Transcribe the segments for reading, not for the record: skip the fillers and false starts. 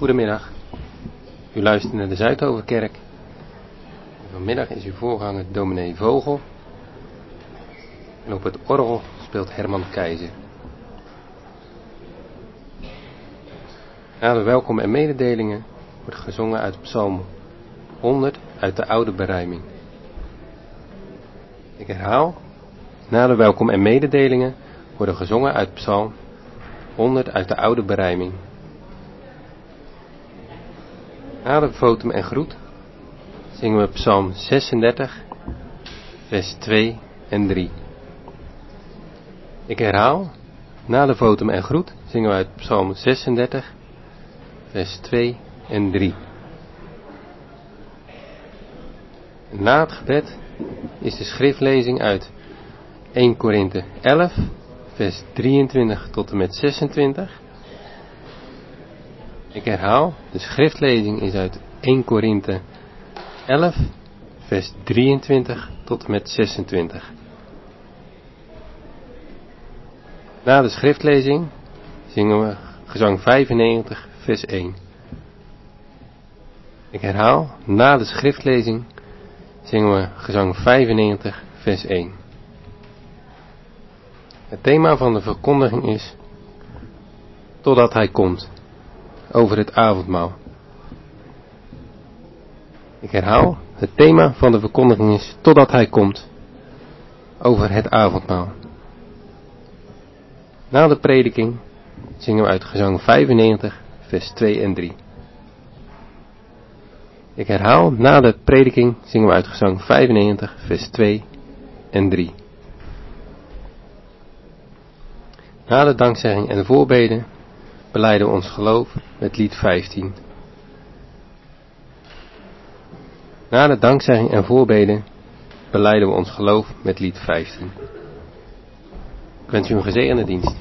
Goedemiddag. U luistert naar de Zuidhovenkerk. Vanmiddag is uw voorganger dominee Vogel. En op het orgel speelt Herman Keizer. Na de welkom en mededelingen wordt gezongen uit Psalm 100 uit de oude berijming. Ik herhaal, na de welkom en mededelingen worden gezongen uit Psalm 100 uit de oude berijming. Na de votum en groet zingen we Psalm 36, vers 2 en 3. Ik herhaal, na de votum en groet zingen we uit Psalm 36, vers 2 en 3. Na het gebed is de schriftlezing uit 1 Korinthe 11, vers 23 tot en met 26. Ik herhaal, de schriftlezing is uit 1 Korinthe 11, vers 23 tot en met 26. Na de schriftlezing zingen we gezang 95, vers 1. Ik herhaal, na de schriftlezing zingen we gezang 95, vers 1. Het thema van de verkondiging is totdat hij komt, over het avondmaal. Ik herhaal, het thema van de verkondiging is totdat hij komt, over het avondmaal. Na de prediking zingen we uit gezang 95, vers 2 en 3. Ik herhaal, na de prediking zingen we uit gezang 95, vers 2 en 3. Na de dankzegging en de voorbeden belijden we ons geloof met lied 15. Na de dankzegging en voorbeden belijden we ons geloof met lied 15. Ik wens u een gezegende dienst.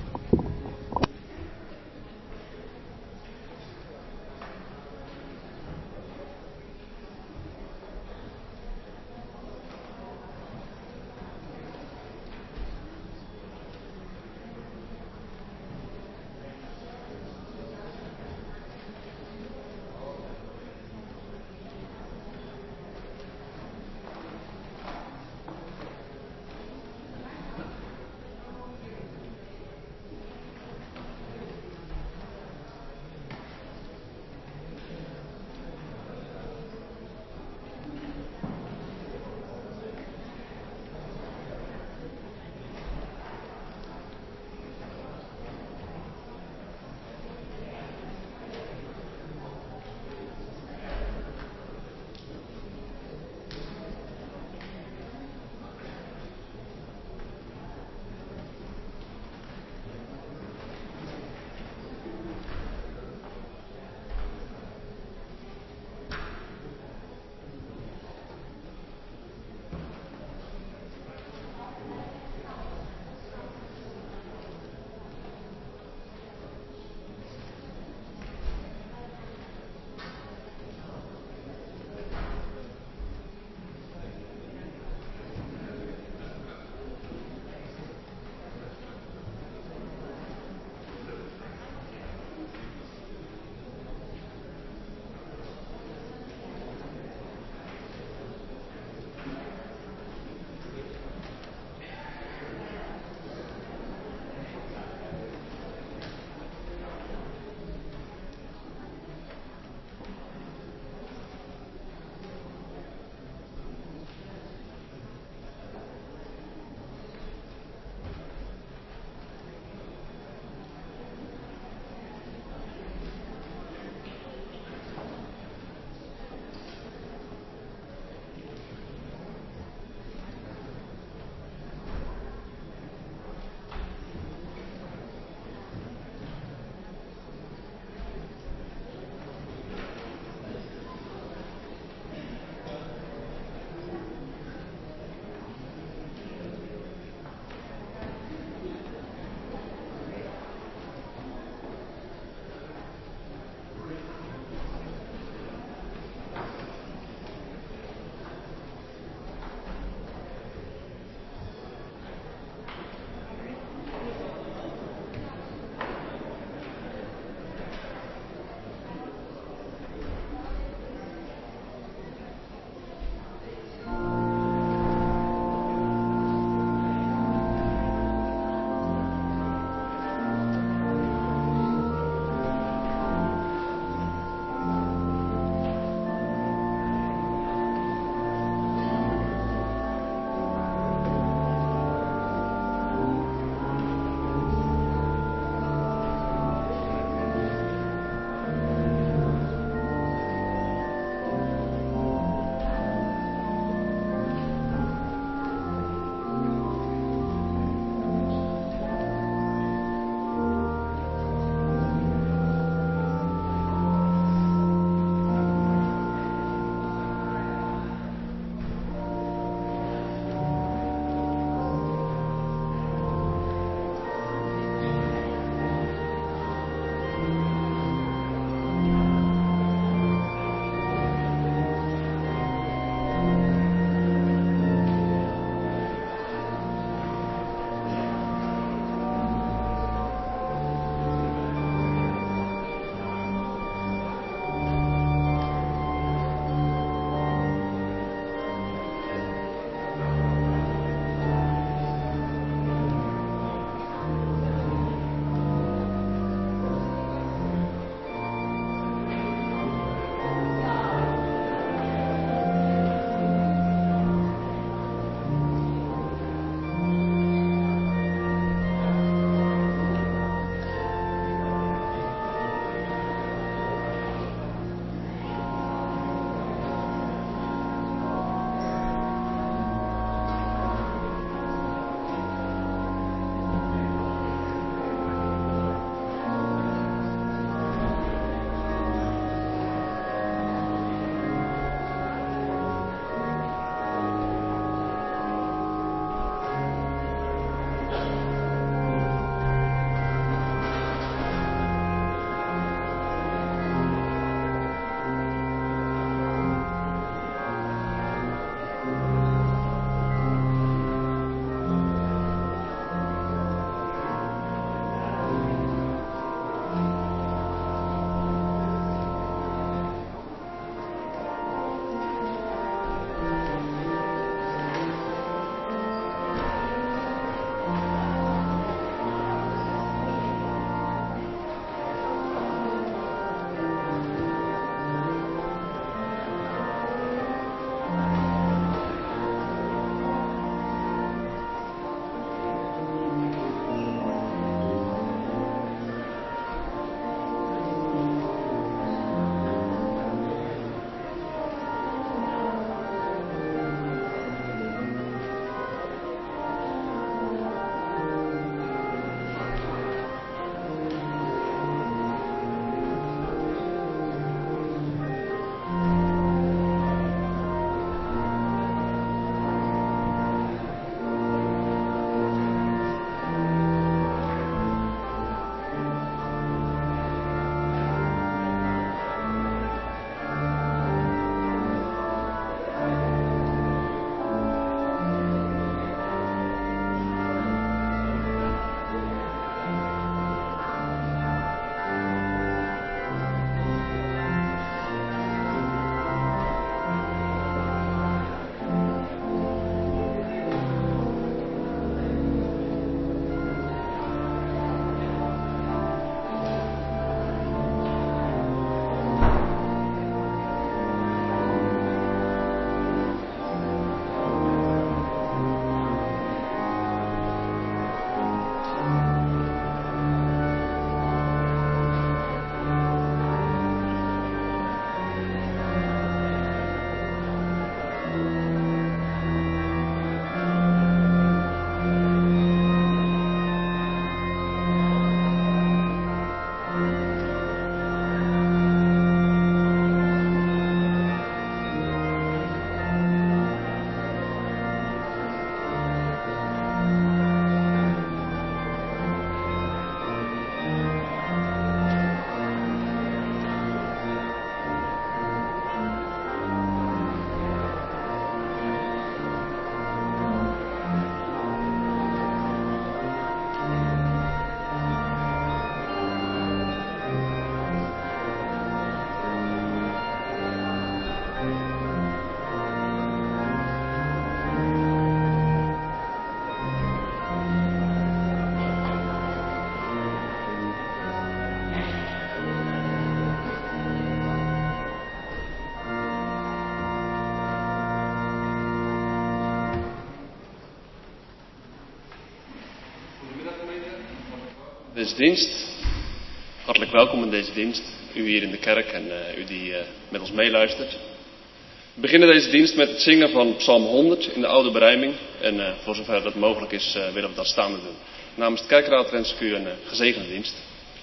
deze dienst. Hartelijk welkom in deze dienst. U hier in de kerk en u die met ons meeluistert. We beginnen deze dienst met het zingen van Psalm 100 in de oude berijming. En voor zover dat mogelijk is, willen we dat staande doen. Namens de kerkraad wens ik u een gezegende dienst.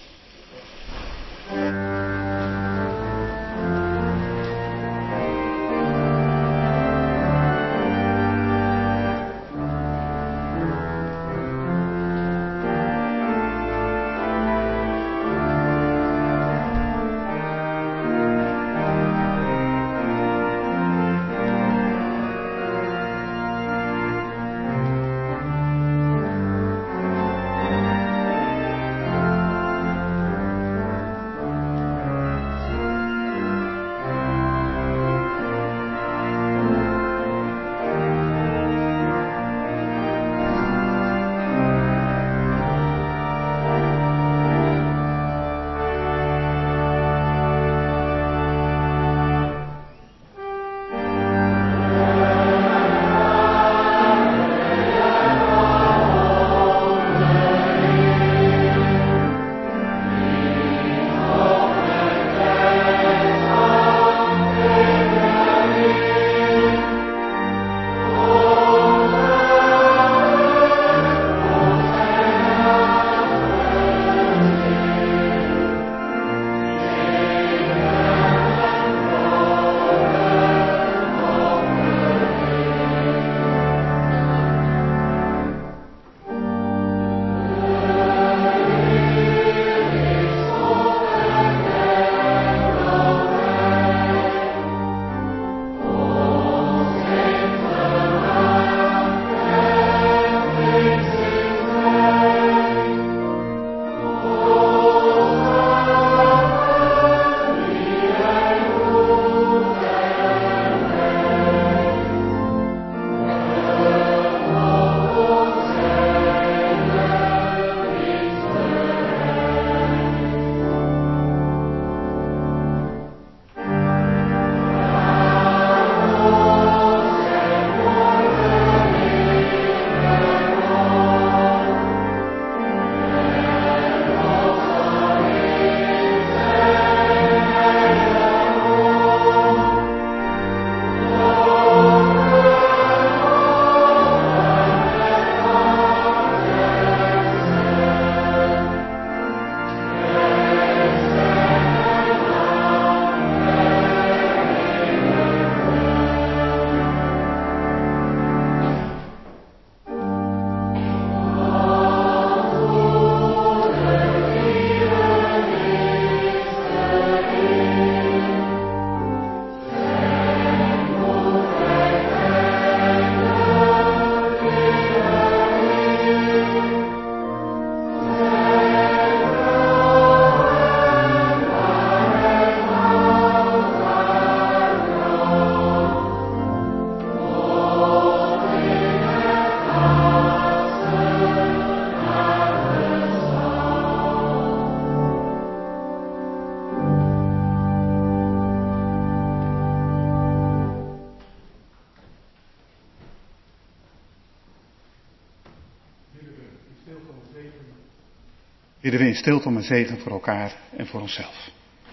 Bidden we in stilte om een zegen voor elkaar en voor onszelf.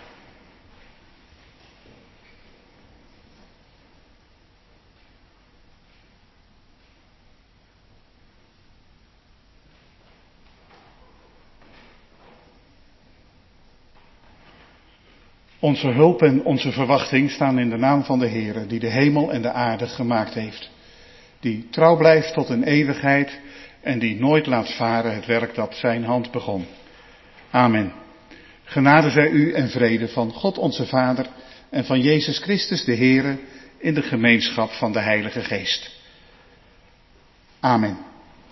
Onze hulp en onze verwachting staan in de naam van de Heere, die de hemel en de aarde gemaakt heeft. Die trouw blijft tot een eeuwigheid en die nooit laat varen het werk dat zijn hand begon. Amen. Genade zij u en vrede van God onze Vader en van Jezus Christus de Heere in de gemeenschap van de Heilige Geest. Amen.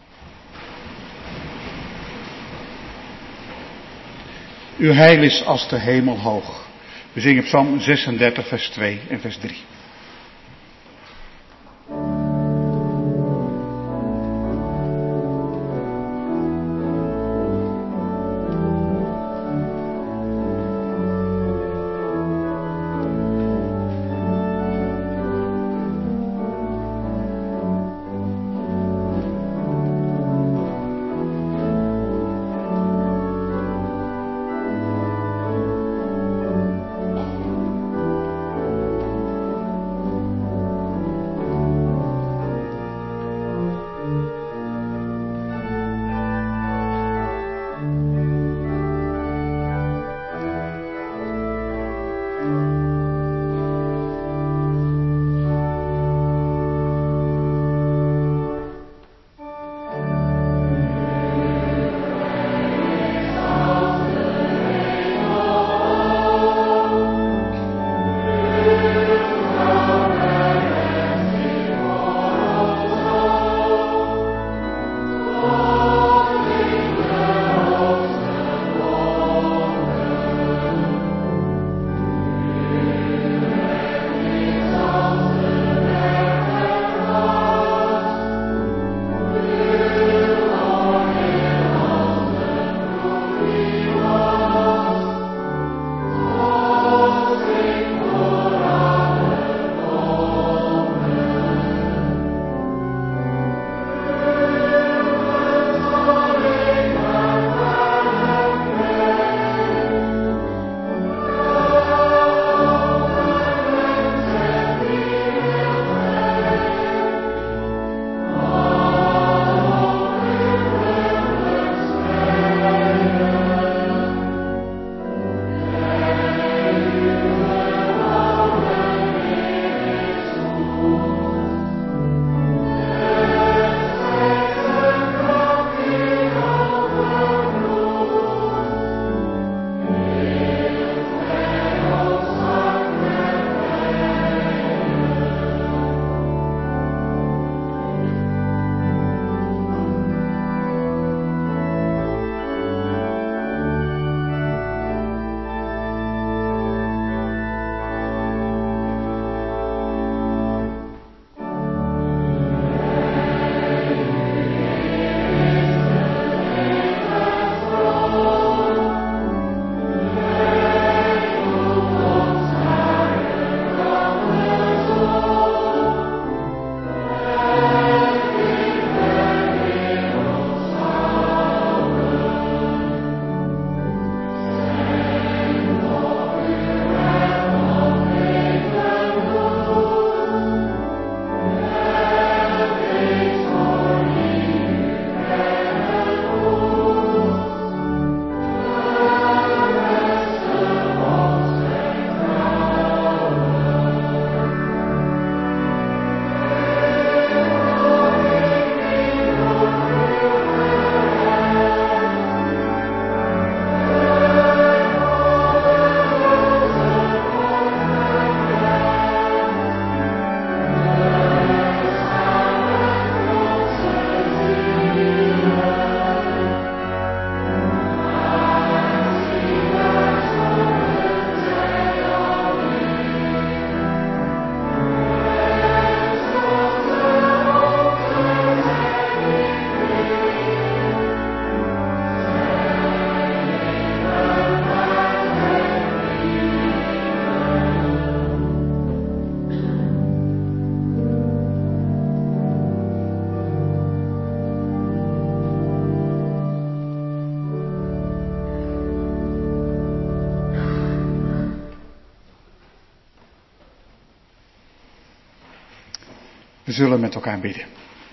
Uw heil is als de hemel hoog. We zingen Psalm 36 vers 2 en vers 3. We zullen met elkaar bidden.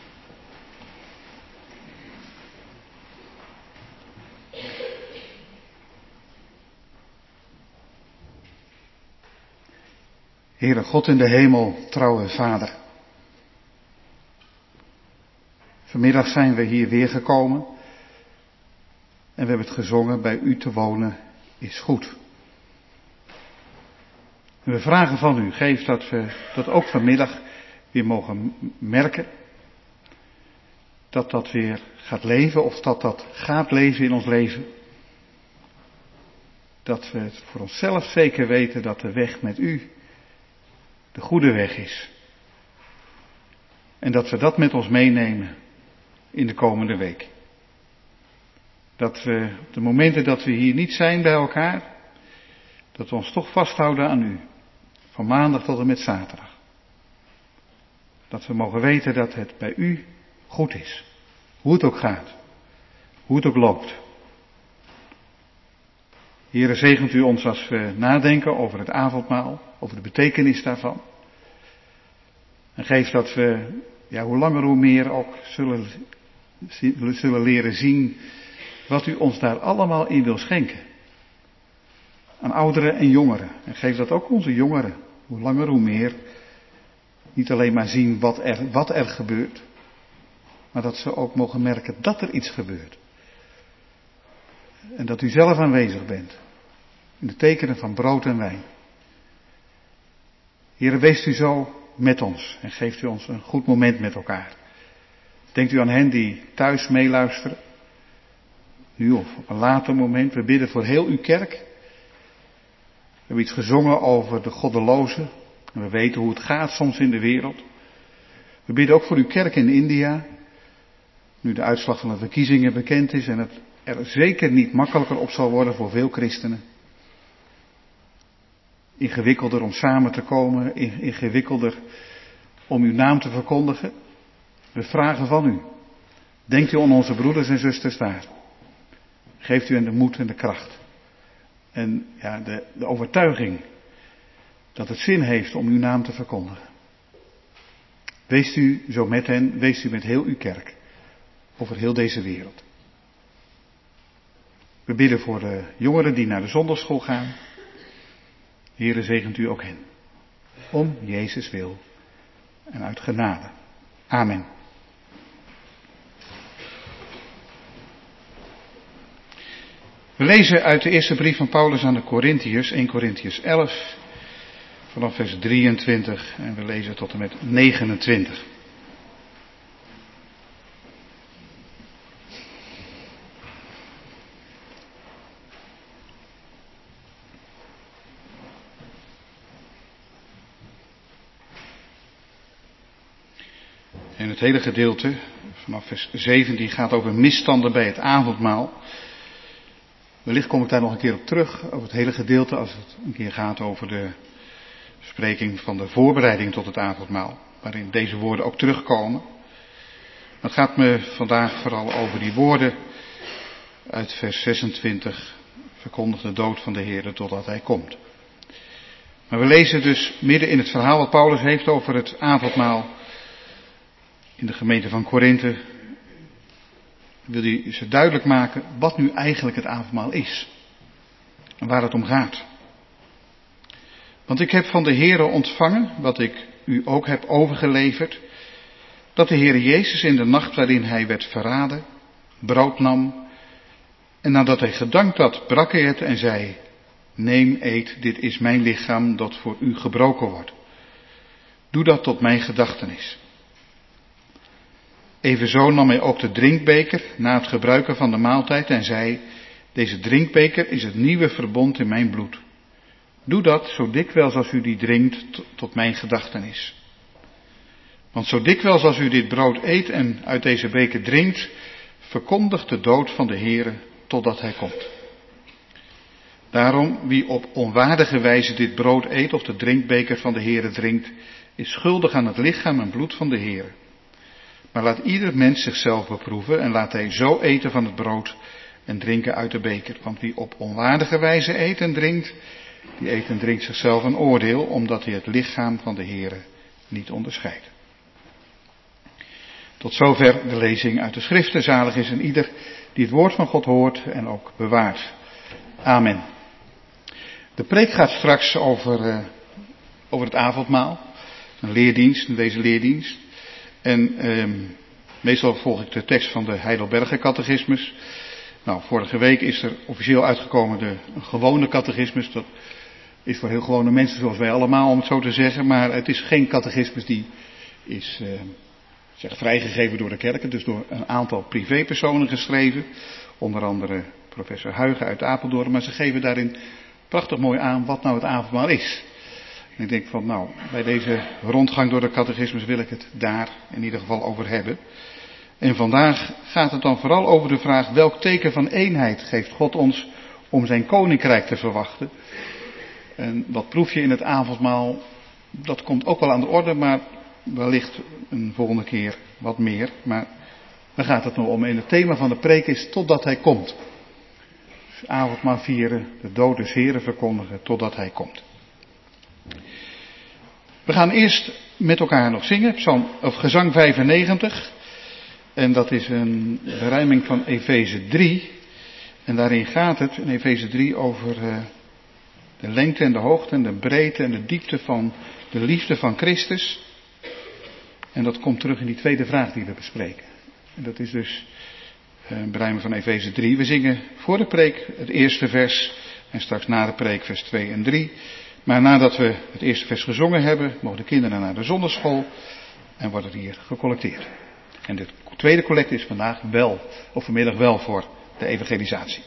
Heere God in de hemel, trouwe Vader. Vanmiddag zijn we hier weer gekomen en we hebben het gezongen, bij u te wonen is goed. En we vragen van u, geef dat we dat ook vanmiddag weer mogen merken. Dat dat weer gaat leven of dat dat gaat leven in ons leven. Dat we het voor onszelf zeker weten dat de weg met u de goede weg is. En dat we dat met ons meenemen in de komende week. Dat we op de momenten dat we hier niet zijn bij elkaar, dat we ons toch vasthouden aan u. Van maandag tot en met zaterdag. Dat we mogen weten dat het bij u goed is. Hoe het ook gaat. Hoe het ook loopt. Heere, zegent u ons als we nadenken over het avondmaal, over de betekenis daarvan. En geef dat we, hoe langer hoe meer ook zullen leren zien wat u ons daar allemaal in wil schenken. Aan ouderen en jongeren. En geef dat ook onze jongeren, hoe langer hoe meer, niet alleen maar zien wat er gebeurt, maar dat ze ook mogen merken dat er iets gebeurt. En dat u zelf aanwezig bent. In de tekenen van brood en wijn. Heere, weest u zo met ons en geeft u ons een goed moment met elkaar. Denkt u aan hen die thuis meeluisteren. Nu of op een later moment. We bidden voor heel uw kerk. We hebben iets gezongen over de goddelozen. En we weten hoe het gaat soms in de wereld. We bidden ook voor uw kerk in India. Nu de uitslag van de verkiezingen bekend is en het er zeker niet makkelijker op zal worden voor veel christenen. Ingewikkelder om samen te komen, ingewikkelder om uw naam te verkondigen. We vragen van u. Denkt u aan onze broeders en zusters daar. Geeft u hen de moed en de kracht. En de overtuiging dat het zin heeft om uw naam te verkondigen. Weest u zo met hen, weest u met heel uw kerk. Over heel deze wereld. We bidden voor de jongeren die naar de zondagschool gaan. Heere, zegent u ook hen. Om Jezus wil en uit genade. Amen. We lezen uit de eerste brief van Paulus aan de Korintiërs, 1 Korintiërs 11, vanaf vers 23 en we lezen tot en met 29. En het hele gedeelte, vanaf vers 17, gaat over misstanden bij het avondmaal. Wellicht kom ik daar nog een keer op terug, over het hele gedeelte, als het een keer gaat over de spreking van de voorbereiding tot het avondmaal. Waarin deze woorden ook terugkomen. Maar het gaat me vandaag vooral over die woorden uit vers 26. Verkondig de dood van de Heer totdat hij komt. Maar we lezen dus midden in het verhaal wat Paulus heeft over het avondmaal. In de gemeente van Korinthe wil hij ze duidelijk maken wat nu eigenlijk het avondmaal is. En waar het om gaat. Want ik heb van de Heere ontvangen, wat ik u ook heb overgeleverd, dat de Heere Jezus in de nacht waarin hij werd verraden, brood nam, en nadat hij gedankt had, brak hij het en zei, neem, eet, dit is mijn lichaam dat voor u gebroken wordt. Doe dat tot mijn gedachtenis. Evenzo nam hij ook de drinkbeker na het gebruiken van de maaltijd en zei, deze drinkbeker is het nieuwe verbond in mijn bloed. Doe dat zo dikwijls als u die drinkt tot mijn gedachtenis. Want zo dikwijls als u dit brood eet en uit deze beker drinkt, verkondigt de dood van de Heere totdat hij komt. Daarom, wie op onwaardige wijze dit brood eet of de drinkbeker van de Heere drinkt, is schuldig aan het lichaam en bloed van de Heere. Maar laat ieder mens zichzelf beproeven en laat hij zo eten van het brood en drinken uit de beker. Want wie op onwaardige wijze eet en drinkt, die eet en drinkt zichzelf een oordeel, omdat hij het lichaam van de Heere niet onderscheidt. Tot zover de lezing uit de Schriften. Zalig is een ieder die het woord van God hoort en ook bewaart. Amen. De preek gaat straks over het avondmaal. Een leerdienst, in deze leerdienst. En meestal volg ik de tekst van de Heidelberger catechismus. Nou, vorige week is er officieel uitgekomen een gewone catechismus. Dat is voor heel gewone mensen zoals wij allemaal, om het zo te zeggen. Maar het is geen catechismus die is vrijgegeven door de kerken. Dus door een aantal privépersonen geschreven. Onder andere professor Huygen uit Apeldoorn. Maar ze geven daarin prachtig mooi aan wat nou het avondmaal is. En ik denk van nou, bij deze rondgang door de catechismus wil ik het daar in ieder geval over hebben. En vandaag gaat het dan vooral over de vraag: welk teken van eenheid geeft God ons om zijn koninkrijk te verwachten? En wat proef je in het avondmaal? Dat komt ook wel aan de orde, maar wellicht een volgende keer wat meer. Maar daar gaat het nog om. En het thema van de preek is totdat hij komt. Dus avondmaal vieren, de dood des Heren verkondigen totdat hij komt. We gaan eerst met elkaar nog zingen, gezang 95. En dat is een berijming van Efeze 3. En daarin gaat het, in Efeze 3, over de lengte en de hoogte en de breedte en de diepte van de liefde van Christus. En dat komt terug in die tweede vraag die we bespreken. En dat is dus een berijming van Efeze 3. We zingen voor de preek het eerste vers en straks na de preek vers 2 en 3. Maar nadat we het eerste vers gezongen hebben, mogen de kinderen naar de zondagschool en wordt er hier gecollecteerd. En de tweede collecte is vanmiddag wel voor de evangelisatie.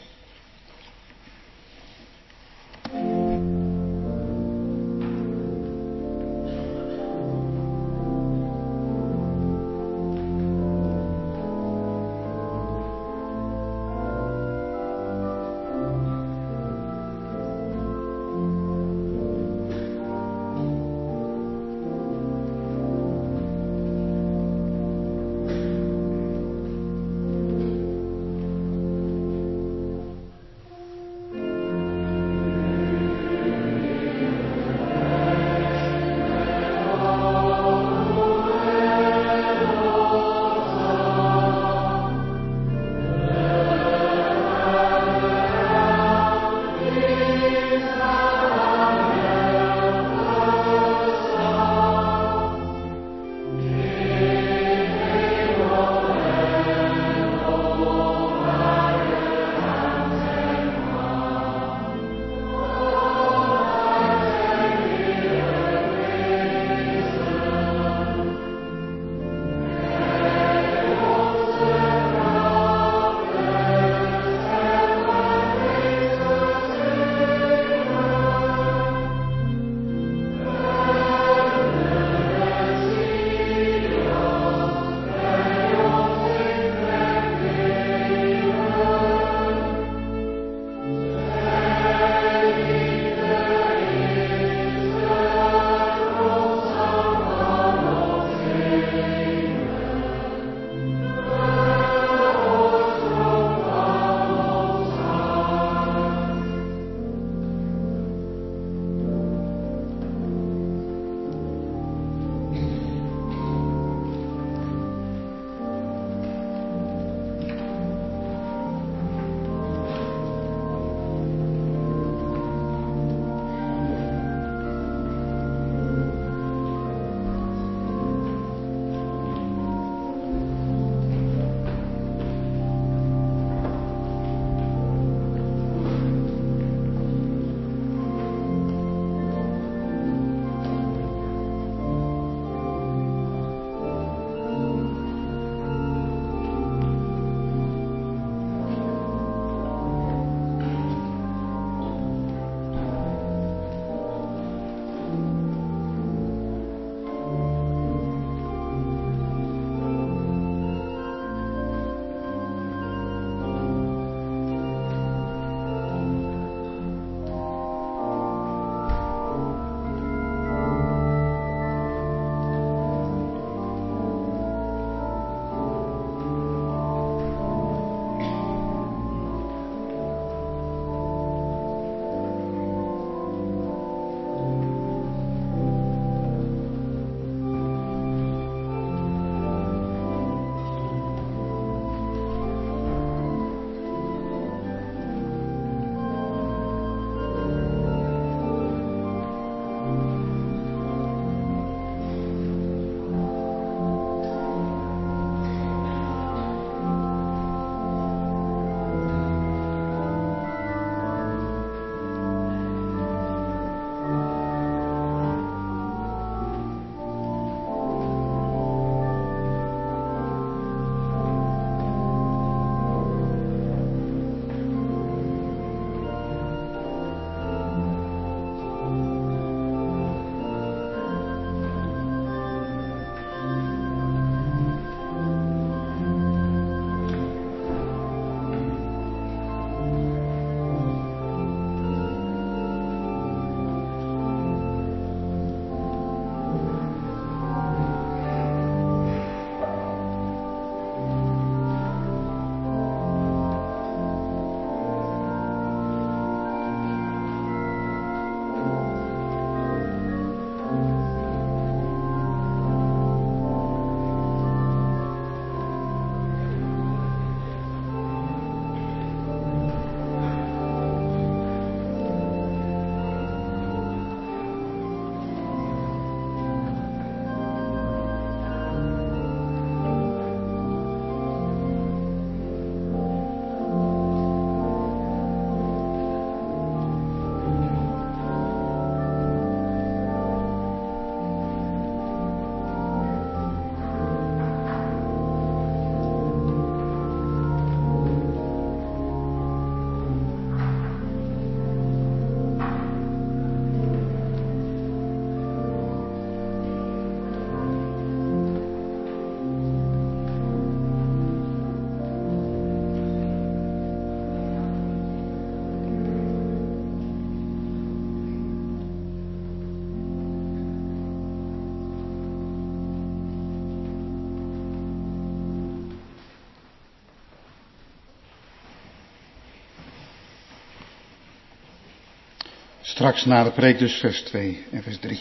Straks na de preek dus vers 2 en vers 3.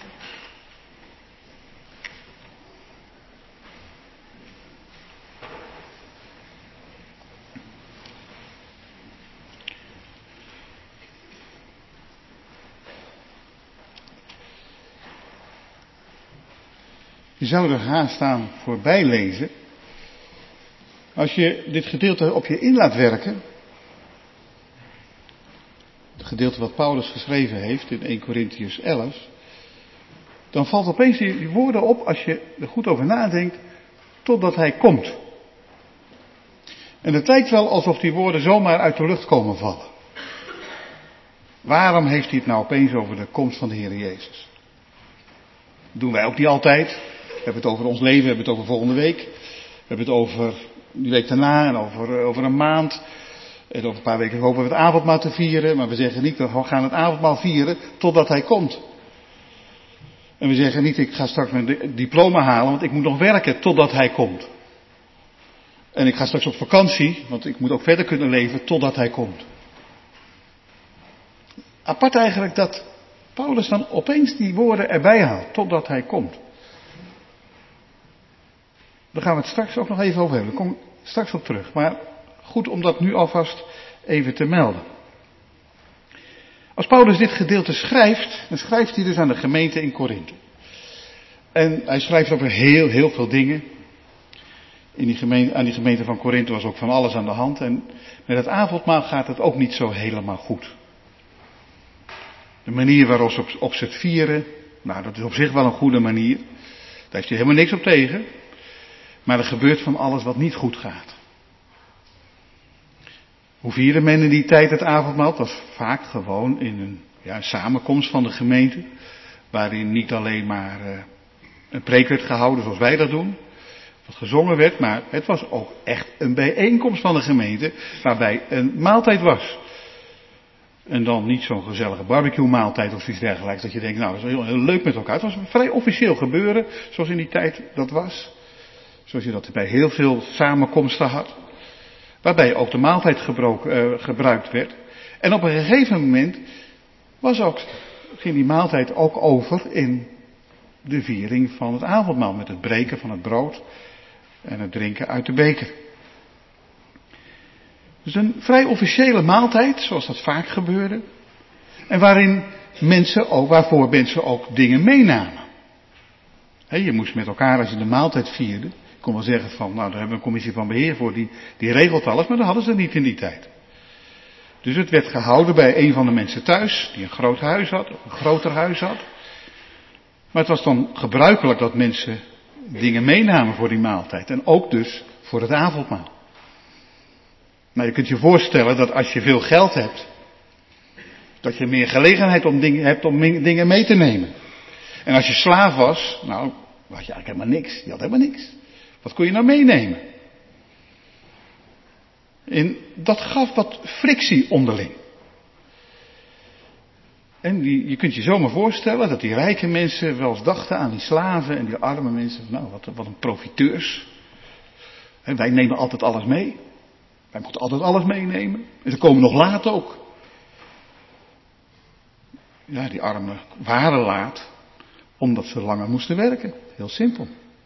Je zou er haast aan voorbij lezen. Als je dit gedeelte op je in laat werken. Het gedeelte wat Paulus geschreven heeft in 1 Korintiërs 11. Dan valt opeens die woorden op als je er goed over nadenkt. Totdat hij komt. En het lijkt wel alsof die woorden zomaar uit de lucht komen vallen. Waarom heeft hij het nou opeens over de komst van de Heer Jezus? Dat doen wij ook niet altijd. We hebben het over ons leven, we hebben het over volgende week. We hebben het over die week daarna en over een maand. En over een paar weken hopen we het avondmaal te vieren. Maar we zeggen niet, we gaan het avondmaal vieren totdat hij komt. En we zeggen niet, ik ga straks mijn diploma halen, want ik moet nog werken totdat hij komt. En ik ga straks op vakantie, want ik moet ook verder kunnen leven totdat hij komt. Apart eigenlijk dat Paulus dan opeens die woorden erbij haalt, totdat hij komt. Daar gaan we het straks ook nog even over hebben. Daar kom ik straks op terug. Maar goed om dat nu alvast even te melden. Als Paulus dit gedeelte schrijft, dan schrijft hij dus aan de gemeente in Korinthe. En hij schrijft over heel veel dingen. Aan die gemeente van Korinthe was ook van alles aan de hand. En met het avondmaal gaat het ook niet zo helemaal goed. De manier waarop ze het vieren, nou dat is op zich wel een goede manier. Daar heeft hij helemaal niks op tegen. Maar er gebeurt van alles wat niet goed gaat. Hoe vierde men in die tijd het avondmaal? Het was vaak gewoon in een samenkomst van de gemeente. Waarin niet alleen maar een preek werd gehouden zoals wij dat doen. Wat gezongen werd, maar het was ook echt een bijeenkomst van de gemeente. Waarbij een maaltijd was. En dan niet zo'n gezellige barbecue maaltijd of iets dergelijks. Dat je denkt, nou dat is heel leuk met elkaar. Het was een vrij officieel gebeuren zoals in die tijd dat was. Zoals je dat bij heel veel samenkomsten had. Waarbij ook de maaltijd gebruikt werd. En op een gegeven moment ging die maaltijd ook over in de viering van het avondmaal. Met het breken van het brood en het drinken uit de beker. Dus een vrij officiële maaltijd, zoals dat vaak gebeurde. En waarvoor mensen ook dingen meenamen. Je moest met elkaar, als je de maaltijd vierde, ik kon wel zeggen van, nou daar hebben we een commissie van beheer voor, die regelt alles, maar dat hadden ze niet in die tijd. Dus het werd gehouden bij een van de mensen thuis, die een groot huis had, een groter huis had. Maar het was dan gebruikelijk dat mensen dingen meenamen voor die maaltijd. En ook dus voor het avondmaal. Nou, je kunt je voorstellen dat als je veel geld hebt, dat je meer gelegenheid hebt om dingen mee te nemen. En als je slaaf was, nou, had je eigenlijk helemaal niks. Je had helemaal niks. Wat kon je nou meenemen? En dat gaf wat frictie onderling. En je kunt je zomaar voorstellen dat die rijke mensen wel eens dachten aan die slaven en die arme mensen. Nou, wat een profiteurs. En wij nemen altijd alles mee. Wij moeten altijd alles meenemen. En ze komen nog laat ook. Ja, die armen waren laat. Omdat ze langer moesten werken. Heel simpel.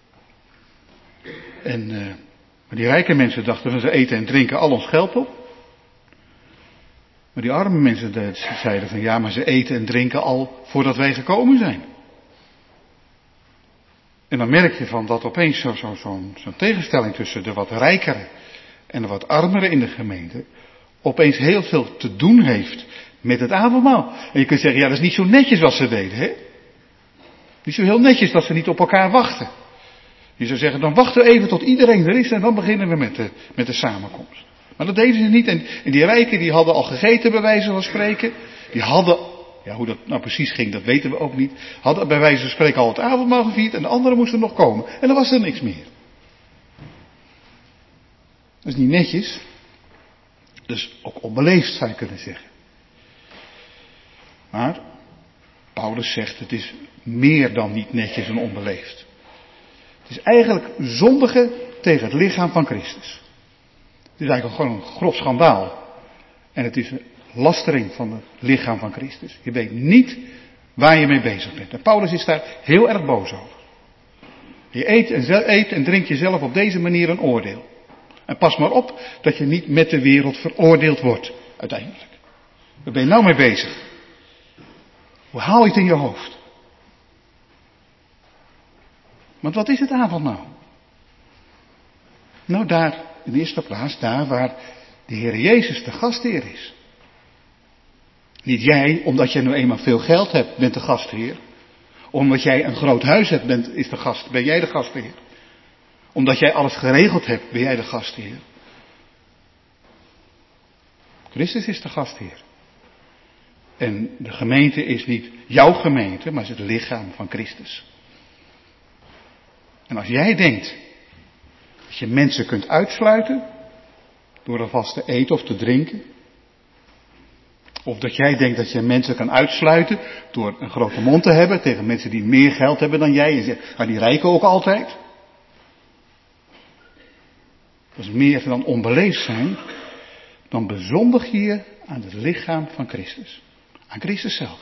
Maar die rijke mensen dachten van ze eten en drinken al ons geld op. Maar die arme mensen zeiden van ja, maar ze eten en drinken al voordat wij gekomen zijn. En dan merk je van dat opeens zo'n tegenstelling tussen de wat rijkere en de wat armere in de gemeente opeens heel veel te doen heeft met het avondmaal. En je kunt zeggen, ja dat is niet zo netjes wat ze deden, hè? Niet zo heel netjes dat ze niet op elkaar wachten. Je zou zeggen, dan wachten we even tot iedereen er is en dan beginnen we met de samenkomst. Maar dat deden ze niet. En die rijken die hadden al gegeten bij wijze van spreken. Die hadden, ja hoe dat nou precies ging, dat weten we ook niet. Hadden bij wijze van spreken al het avondmaal gevierd en de anderen moesten nog komen. En dan was er niks meer. Dat is niet netjes. Dus ook onbeleefd zou je kunnen zeggen. Maar Paulus zegt het is meer dan niet netjes en onbeleefd. Het is eigenlijk zondigen tegen het lichaam van Christus. Het is eigenlijk gewoon een grof schandaal. En het is lastering van het lichaam van Christus. Je weet niet waar je mee bezig bent. En Paulus is daar heel erg boos over. Je eet en drinkt jezelf op deze manier een oordeel. En pas maar op dat je niet met de wereld veroordeeld wordt, uiteindelijk. Waar ben je nou mee bezig? Hoe haal je het in je hoofd? Want wat is het avondmaal? Nou, daar, in de eerste plaats, daar waar de Heer Jezus de gastheer is. Niet jij, omdat jij nu eenmaal veel geld hebt, bent de gastheer. Omdat jij een groot huis hebt, ben jij de gastheer. Omdat jij alles geregeld hebt, ben jij de gastheer. Christus is de gastheer. En de gemeente is niet jouw gemeente, maar is het lichaam van Christus. En als jij denkt dat je mensen kunt uitsluiten door alvast te eten of te drinken, of dat jij denkt dat je mensen kan uitsluiten door een grote mond te hebben tegen mensen die meer geld hebben dan jij en zegt, maar die rijken ook altijd. Dat is meer dan onbeleefd zijn, dan bezondig je je aan het lichaam van Christus. Aan Christus zelf.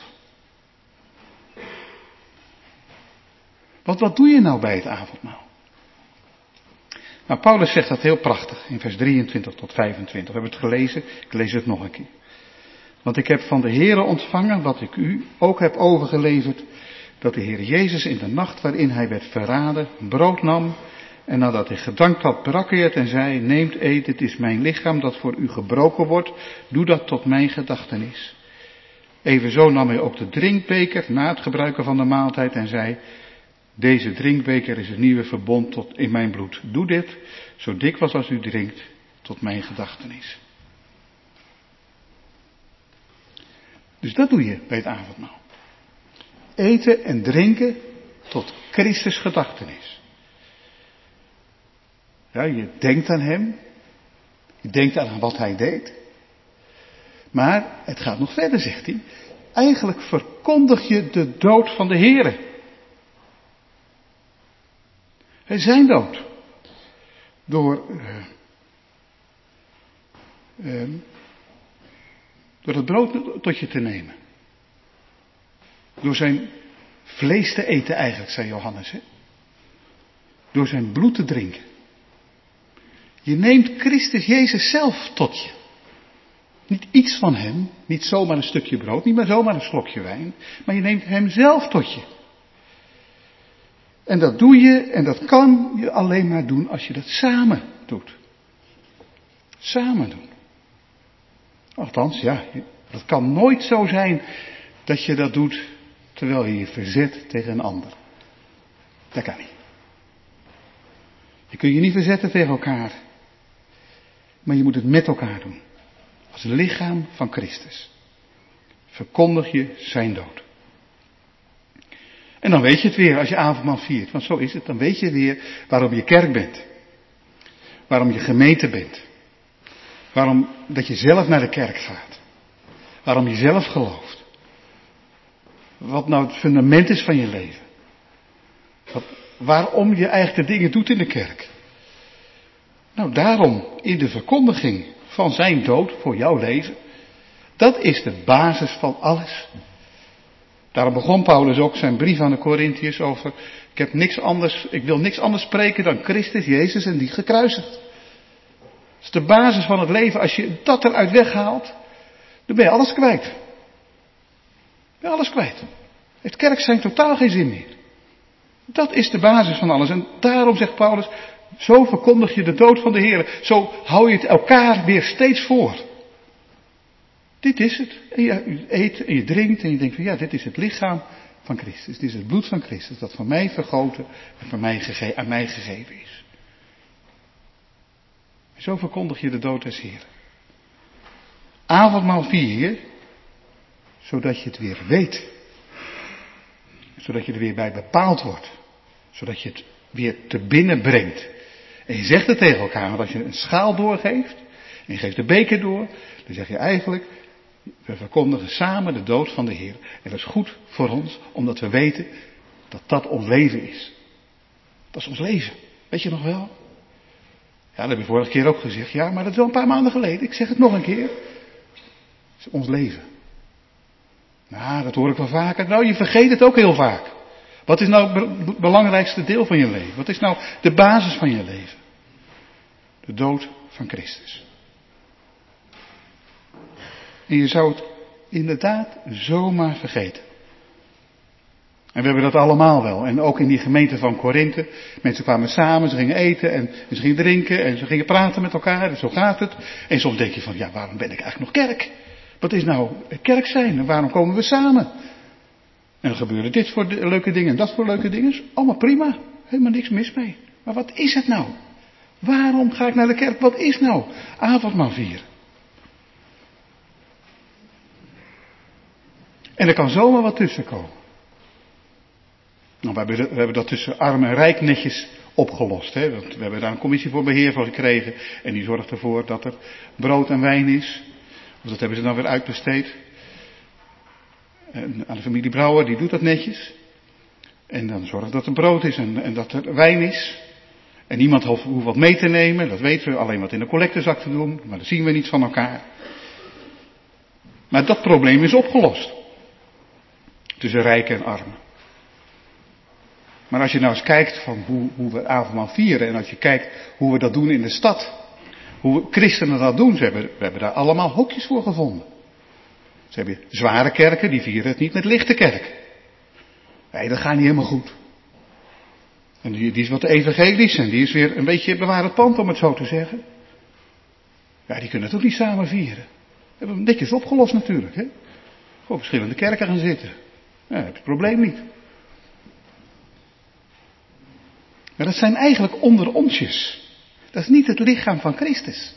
Want wat doe je nou bij het avondmaal? Nou, Paulus zegt dat heel prachtig in vers 23 tot 25. We hebben het gelezen, ik lees het nog een keer. Want ik heb van de Heere ontvangen wat ik u ook heb overgeleverd, dat de Heer Jezus in de nacht waarin hij werd verraden, brood nam en nadat hij gedankt had, brak hij het en zei, neemt, eet, het is mijn lichaam dat voor u gebroken wordt, doe dat tot mijn gedachtenis. Evenzo nam hij ook de drinkbeker na het gebruiken van de maaltijd en zei, deze drinkbeker is het nieuwe verbond tot in mijn bloed. Doe dit, zo dikwijls als u drinkt, tot mijn gedachtenis. Dus dat doe je bij het avondmaal. Eten en drinken tot Christus gedachtenis. Ja, je denkt aan hem. Je denkt aan wat hij deed. Maar het gaat nog verder, zegt hij. Eigenlijk verkondig je de dood van de Heere. Zijn dood. Door het brood tot je te nemen. Door zijn vlees te eten eigenlijk, zei Johannes. Hè? Door zijn bloed te drinken. Je neemt Christus Jezus zelf tot je. Niet iets van hem, niet zomaar een stukje brood, niet maar zomaar een slokje wijn. Maar je neemt hem zelf tot je. En dat doe je en dat kan je alleen maar doen als je dat samen doet. Samen doen. Althans, ja, dat kan nooit zo zijn dat je dat doet terwijl je je verzet tegen een ander. Dat kan niet. Je kunt je niet verzetten tegen elkaar. Maar je moet het met elkaar doen. Als lichaam van Christus. Verkondig je zijn dood. En dan weet je het weer als je avondmaal viert. Want zo is het. Dan weet je weer waarom je kerk bent. Waarom je gemeente bent. Waarom dat je zelf naar de kerk gaat. Waarom je zelf gelooft. Wat nou het fundament is van je leven. Waarom je eigenlijk de dingen doet in de kerk. Nou, daarom in de verkondiging van zijn dood voor jouw leven. Dat is de basis van alles. Daarom begon Paulus ook zijn brief aan de Korintiërs over, ik wil niks anders spreken dan Christus Jezus en die gekruisigd. Dat is de basis van het leven. Als je dat eruit weghaalt, dan ben je alles kwijt. Ben je alles kwijt. Heeft kerk zijn totaal geen zin meer. Dat is de basis van alles. En daarom zegt Paulus, zo verkondig je de dood van de Heer. Zo hou je het elkaar weer steeds voor. Dit is het. En je eet en je drinkt en je denkt van ja, dit is het lichaam van Christus. Dit is het bloed van Christus dat voor mij vergoten en voor mij aan mij gegeven is. En zo verkondig je de dood des Heeren. Avondmaal vier je, zodat je het weer weet. Zodat je er weer bij bepaald wordt. Zodat je het weer te binnen brengt. En je zegt het tegen elkaar, want als je een schaal doorgeeft, en je geeft de beker door, dan zeg je eigenlijk, we verkondigen samen de dood van de Heer. En dat is goed voor ons, omdat we weten dat dat ons leven is. Dat is ons leven. Weet je nog wel? Ja, dat heb je vorige keer ook gezegd. Ja, maar dat is wel een paar maanden geleden. Ik zeg het nog een keer. is ons leven. Nou, dat hoor ik wel vaker. Nou, je vergeet het ook heel vaak. Wat is nou het belangrijkste deel van je leven? Wat is nou de basis van je leven? De dood van Christus. En je zou het inderdaad zomaar vergeten. En we hebben dat allemaal wel. En ook in die gemeente van Korinthe. Mensen kwamen samen, ze gingen eten en ze gingen drinken en ze gingen praten met elkaar. En zo gaat het. En soms denk je van, ja, waarom ben ik eigenlijk nog kerk? Wat is nou kerk zijn? En waarom komen we samen? En dan gebeuren dit voor leuke dingen en dat voor leuke dingen. Is allemaal prima. Helemaal niks mis mee. Maar wat is het nou? Waarom ga ik naar de kerk? Wat is nou avondmaal vieren? En er kan zomaar wat tussen komen. Nou, we hebben dat tussen arm en rijk netjes opgelost. Hè? We hebben daar een commissie voor beheer van gekregen. En die zorgt ervoor dat er brood en wijn is. Of dat hebben ze dan weer uitbesteed. En aan de familie Brouwer, die doet dat netjes. En dan zorgt dat er brood is en dat er wijn is. En niemand hoeft wat mee te nemen. Dat weten we, alleen wat in de collectezak te doen. Maar dat zien we niet van elkaar. Maar dat probleem is opgelost. Tussen rijken en armen. Maar als je nou eens kijkt van hoe we avondmaal vieren. En als je kijkt hoe we dat doen in de stad. Hoe christenen dat doen. We hebben daar allemaal hokjes voor gevonden. Ze hebben zware kerken, die vieren het niet met lichte kerk. Nee, dat gaat niet helemaal goed. En die is wat evangelisch en die is weer een beetje bewaard pand, om het zo te zeggen. Ja, die kunnen het ook niet samen vieren. We hebben het netjes opgelost natuurlijk. Hè? Gewoon verschillende kerken gaan zitten. Ja, dat heb je het probleem niet. Maar dat zijn eigenlijk onderonsjes. Dat is niet het lichaam van Christus.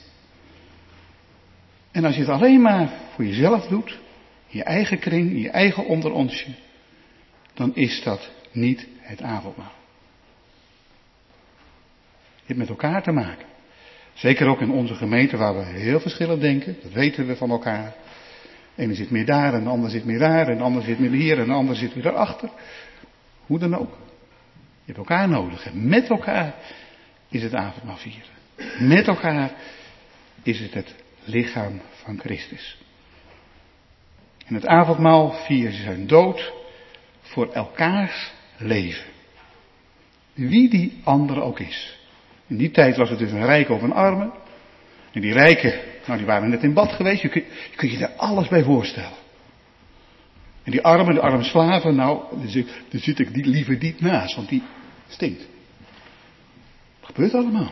En als je het alleen maar voor jezelf doet, in je eigen kring, in je eigen onderonsje, dan is dat niet het avondmaal. Je hebt met elkaar te maken. Zeker ook in onze gemeente waar we heel verschillend denken, dat weten we van elkaar. De ene zit meer daar en de ander zit meer daar en de ander zit meer hier en de ander zit weer daarachter. Hoe dan ook. Je hebt elkaar nodig en met elkaar is het avondmaal vieren. Met elkaar is het lichaam van Christus. En het avondmaal vieren ze zijn dood voor elkaars leven. Wie die andere ook is. In die tijd was het dus een rijke of een arme. En die rijken, nou die waren net in bad geweest. Je kunt je daar alles bij voorstellen. En die armen, de arme slaven, nou, daar zit ik liever niet naast, want die stinkt. Dat gebeurt allemaal.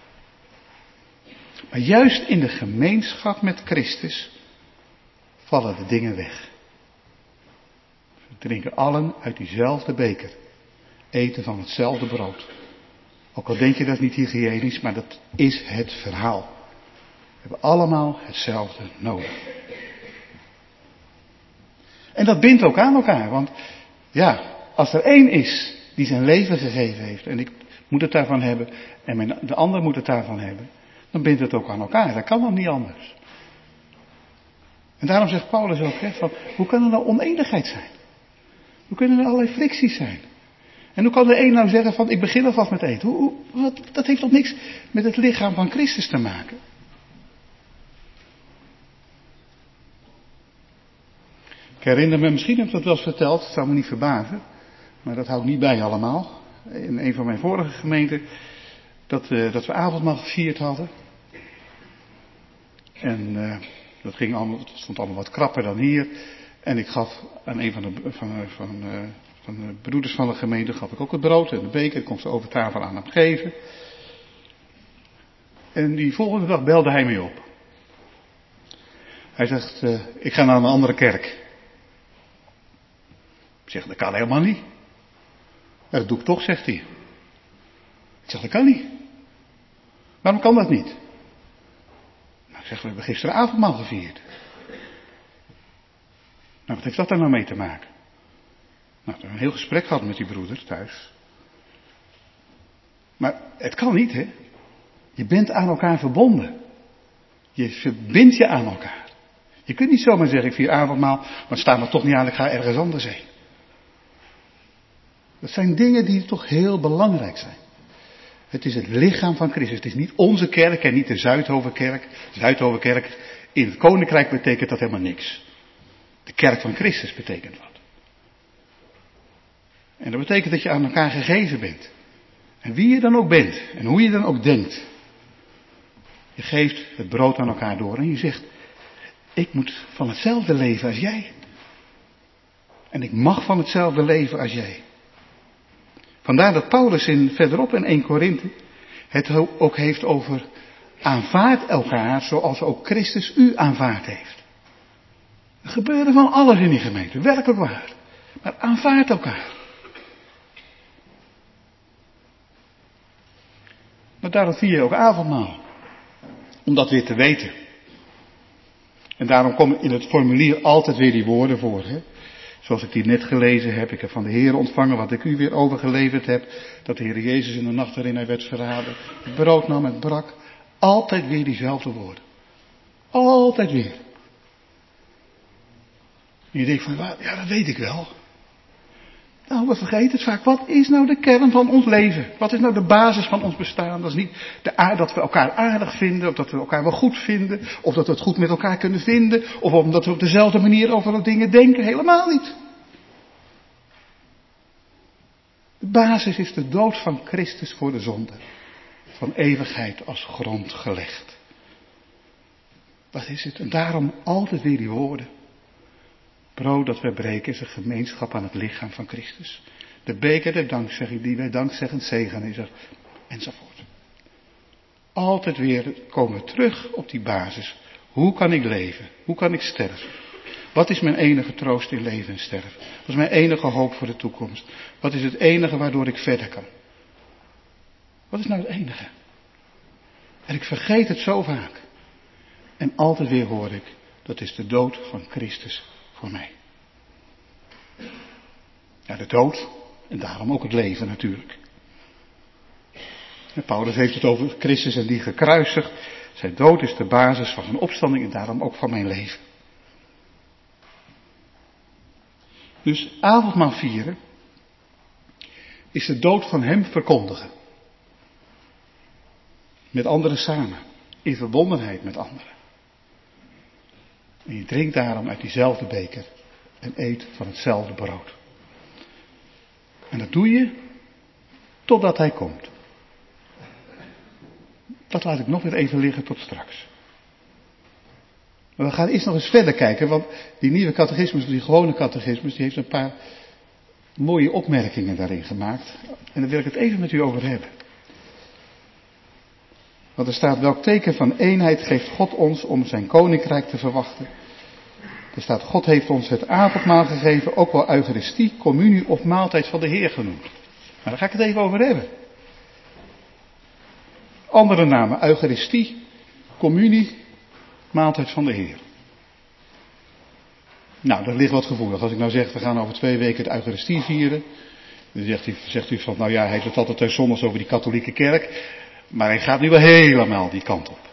Maar juist in de gemeenschap met Christus vallen de dingen weg. We drinken allen uit diezelfde beker. Eten van hetzelfde brood. Ook al denk je dat niet hygiënisch, maar dat is het verhaal. We hebben allemaal hetzelfde nodig. En dat bindt ook aan elkaar, want ja, als er één is die zijn leven gegeven heeft en ik moet het daarvan hebben en de ander moet het daarvan hebben, dan bindt het ook aan elkaar. Dat kan dan niet anders. En daarom zegt Paulus ook, van, hoe kan er nou oneenigheid zijn? Hoe kunnen er allerlei fricties zijn? En hoe kan de een nou zeggen van, ik begin alvast met eten? Dat heeft toch niks met het lichaam van Christus te maken? Ik herinner me, misschien heb ik dat wel eens verteld, het zou me niet verbazen, maar dat hou ik niet bij allemaal. In een van mijn vorige gemeenten, dat we avondmaal gevierd hadden. En dat stond allemaal wat krapper dan hier. En ik gaf aan een van de broeders van de gemeente, gaf ik ook het brood en de beker. Ik kon ze over tafel aan hem geven. En die volgende dag belde hij mij op. Hij zegt, ik ga naar een andere kerk. Ik zeg, dat kan helemaal niet. Ja, dat doe ik toch, zegt hij. Ik zeg, dat kan niet. Waarom kan dat niet? Nou, ik zeg, we hebben gisteren avondmaal gevierd. Nou, wat heeft dat daar nou mee te maken? Nou, we hebben een heel gesprek gehad met die broeder thuis. Maar het kan niet, hè. Je bent aan elkaar verbonden. Je verbindt je aan elkaar. Je kunt niet zomaar zeggen, ik vier avondmaal, maar het staat me toch niet aan, ik ga ergens anders heen. Dat zijn dingen die toch heel belangrijk zijn. Het is het lichaam van Christus. Het is niet onze kerk en niet de Zuidhovenkerk. De Zuidhovenkerk In het koninkrijk betekent dat helemaal niks. De kerk van Christus betekent wat. En dat betekent dat je aan elkaar gegeven bent. En wie je dan ook bent. En hoe je dan ook denkt. Je geeft het brood aan elkaar door. En je zegt, ik moet van hetzelfde leven als jij. En ik mag van hetzelfde leven als jij. Vandaar dat Paulus verderop in 1 Korinthe het ook heeft over aanvaard elkaar zoals ook Christus u aanvaard heeft. Er gebeurde van alles in die gemeente, werkelijk waar. Maar aanvaard elkaar. Maar daarom vier je ook avondmaal. Om dat weer te weten. En daarom komen in het formulier altijd weer die woorden voor. Hè? Zoals ik die net gelezen heb. Ik heb van de Heer ontvangen wat ik u weer overgeleverd heb. Dat de Heer Jezus in de nacht waarin hij werd verraden. Het brood nam en brak. Altijd weer diezelfde woorden. Altijd weer. En je denkt van, ja dat weet ik wel. Nou, we vergeten het vaak. Wat is nou de kern van ons leven? Wat is nou de basis van ons bestaan? Dat is niet dat we elkaar aardig vinden, of dat we elkaar wel goed vinden, of dat we het goed met elkaar kunnen vinden, of omdat we op dezelfde manier over de dingen denken. Helemaal niet. De basis is de dood van Christus voor de zonde. Van eeuwigheid als grond gelegd. Dat is het. En daarom altijd weer die woorden. Brood dat wij breken is een gemeenschap aan het lichaam van Christus. De beker der dankzegging die wij dankzeggend zegenen is er. Enzovoort. Altijd weer komen we terug op die basis. Hoe kan ik leven? Hoe kan ik sterven? Wat is mijn enige troost in leven en sterven? Wat is mijn enige hoop voor de toekomst? Wat is het enige waardoor ik verder kan? Wat is nou het enige? En ik vergeet het zo vaak. En altijd weer hoor ik, dat is de dood van Christus voor mij. Ja, de dood en daarom ook het leven natuurlijk. En Paulus heeft het over Christus en die gekruisigd. Zijn dood is de basis van zijn opstanding en daarom ook van mijn leven. Dus avondmaal vieren is de dood van hem verkondigen. Met anderen samen. In verbondenheid met anderen. En je drinkt daarom uit diezelfde beker. En eet van hetzelfde brood. En dat doe je totdat hij komt. Dat laat ik nog weer even liggen tot straks. Maar we gaan eerst nog eens verder kijken. Want die nieuwe catechismus, die gewone catechismus, die heeft een paar mooie opmerkingen daarin gemaakt. En daar wil ik het even met u over hebben. Want er staat, welk teken van eenheid geeft God ons om zijn koninkrijk te verwachten? Er staat, God heeft ons het avondmaal gegeven, ook wel eucharistie, communie of maaltijd van de Heer genoemd. Maar daar ga ik het even over hebben. Andere namen, eucharistie, communie, maaltijd van de Heer. Nou, dat ligt wat gevoelig. Als ik nou zeg, we gaan over 2 weken de eucharistie vieren. Dan zegt u van, nou ja, hij heeft het altijd zondags over die katholieke kerk. Maar hij gaat nu wel helemaal die kant op.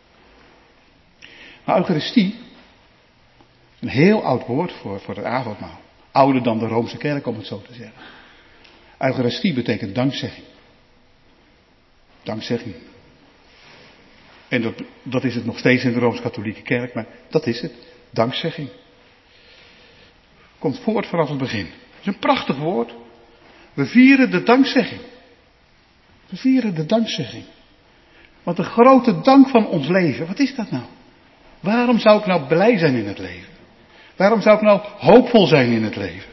Maar eucharistie, een heel oud woord voor het avondmaal. Ouder dan de Roomse kerk, om het zo te zeggen. Eucharistie betekent dankzegging. Dankzegging. En dat is het nog steeds in de Rooms-Katholieke kerk, maar dat is het. Dankzegging. Komt voort vanaf het begin. Het is een prachtig woord. We vieren de dankzegging. We vieren de dankzegging. Want de grote dank van ons leven, wat is dat nou? Waarom zou ik nou blij zijn in het leven? Waarom zou ik nou hoopvol zijn in het leven?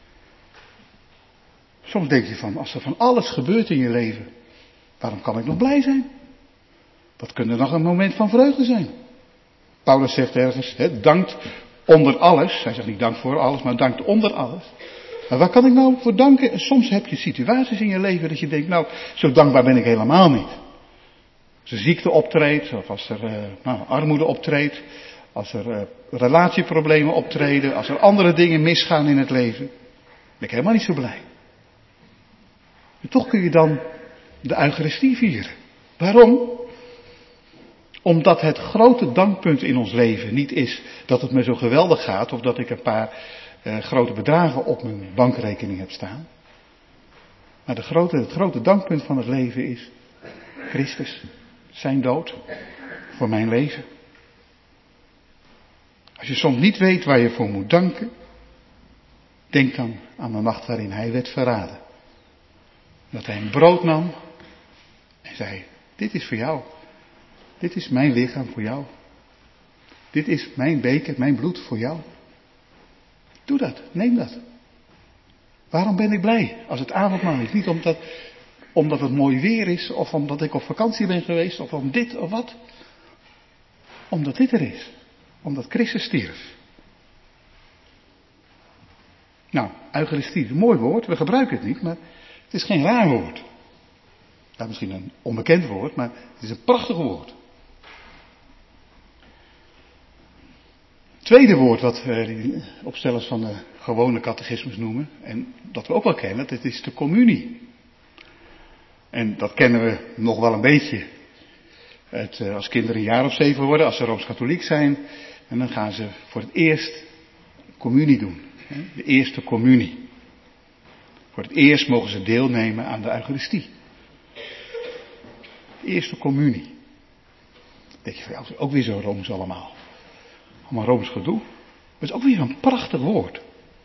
Soms denk je van, als er van alles gebeurt in je leven, waarom kan ik nog blij zijn? Wat kan er nog een moment van vreugde zijn? Paulus zegt ergens, dankt onder alles. Hij zegt niet dank voor alles, maar dankt onder alles. Maar waar kan ik nou voor danken? En soms heb je situaties in je leven dat je denkt, nou, zo dankbaar ben ik helemaal niet. Als er ziekte optreedt, of als er armoede optreedt, als er relatieproblemen optreden, als er andere dingen misgaan in het leven, ben ik helemaal niet zo blij. En toch kun je dan de Eucharistie vieren. Waarom? Omdat het grote dankpunt in ons leven niet is dat het me zo geweldig gaat, of dat ik een paar grote bedragen op mijn bankrekening heb staan. Maar het grote dankpunt van het leven is Christus, zijn dood voor mijn leven. Als je soms niet weet waar je voor moet danken, denk dan aan de nacht waarin hij werd verraden. Dat hij een brood nam en zei, dit is voor jou. Dit is mijn lichaam voor jou. Dit is mijn beker, mijn bloed voor jou. Doe dat, neem dat. Waarom ben ik blij als het avondmaal is? Niet omdat het mooi weer is, of omdat ik op vakantie ben geweest, of om dit of wat. Omdat dit er is. Omdat Christus stierf. Nou, Eucharistie is een mooi woord, we gebruiken het niet, maar het is geen raar woord. Ja, misschien een onbekend woord, maar het is een prachtig woord. Het tweede woord wat die opstellers van de gewone catechismus noemen, en dat we ook wel kennen, dat is de communie. En dat kennen we nog wel een beetje. Als kinderen een jaar of 7 worden, als ze Rooms-Katholiek zijn, en dan gaan ze voor het eerst communie doen. De eerste communie. Voor het eerst mogen ze deelnemen aan de Eucharistie. De eerste communie. Dan denk je van, ja, ook weer zo Rooms allemaal. Allemaal Rooms gedoe. Maar het is ook weer een prachtig woord.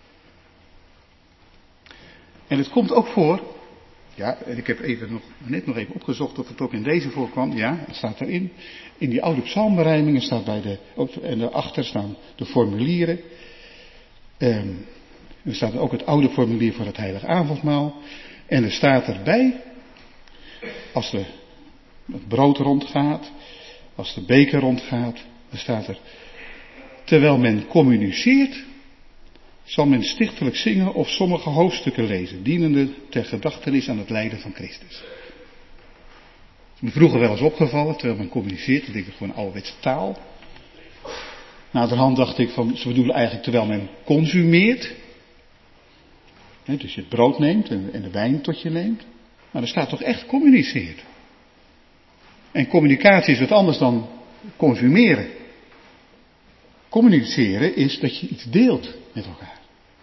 En het komt ook voor. Ja, en ik heb net nog even opgezocht of het ook in deze voorkwam. Ja, het staat erin. In die oude psalmberijmingen staat en daarachter staan de formulieren. Er staat ook het oude formulier voor het heilige avondmaal. En er staat erbij, als het brood rondgaat, als de beker rondgaat, dan staat er, terwijl men communiceert, zal men stichtelijk zingen of sommige hoofdstukken lezen, dienende ter gedachtenis aan het lijden van Christus. Dat is me vroeger wel eens opgevallen, terwijl men communiceert, dan denk ik gewoon ouderwetse taal. Naderhand dacht ik van, ze bedoelen eigenlijk terwijl men consumeert. Dus je het brood neemt en de wijn tot je neemt. Maar er staat toch echt communiceert. En communicatie is wat anders dan consumeren. Communiceren is dat je iets deelt met elkaar.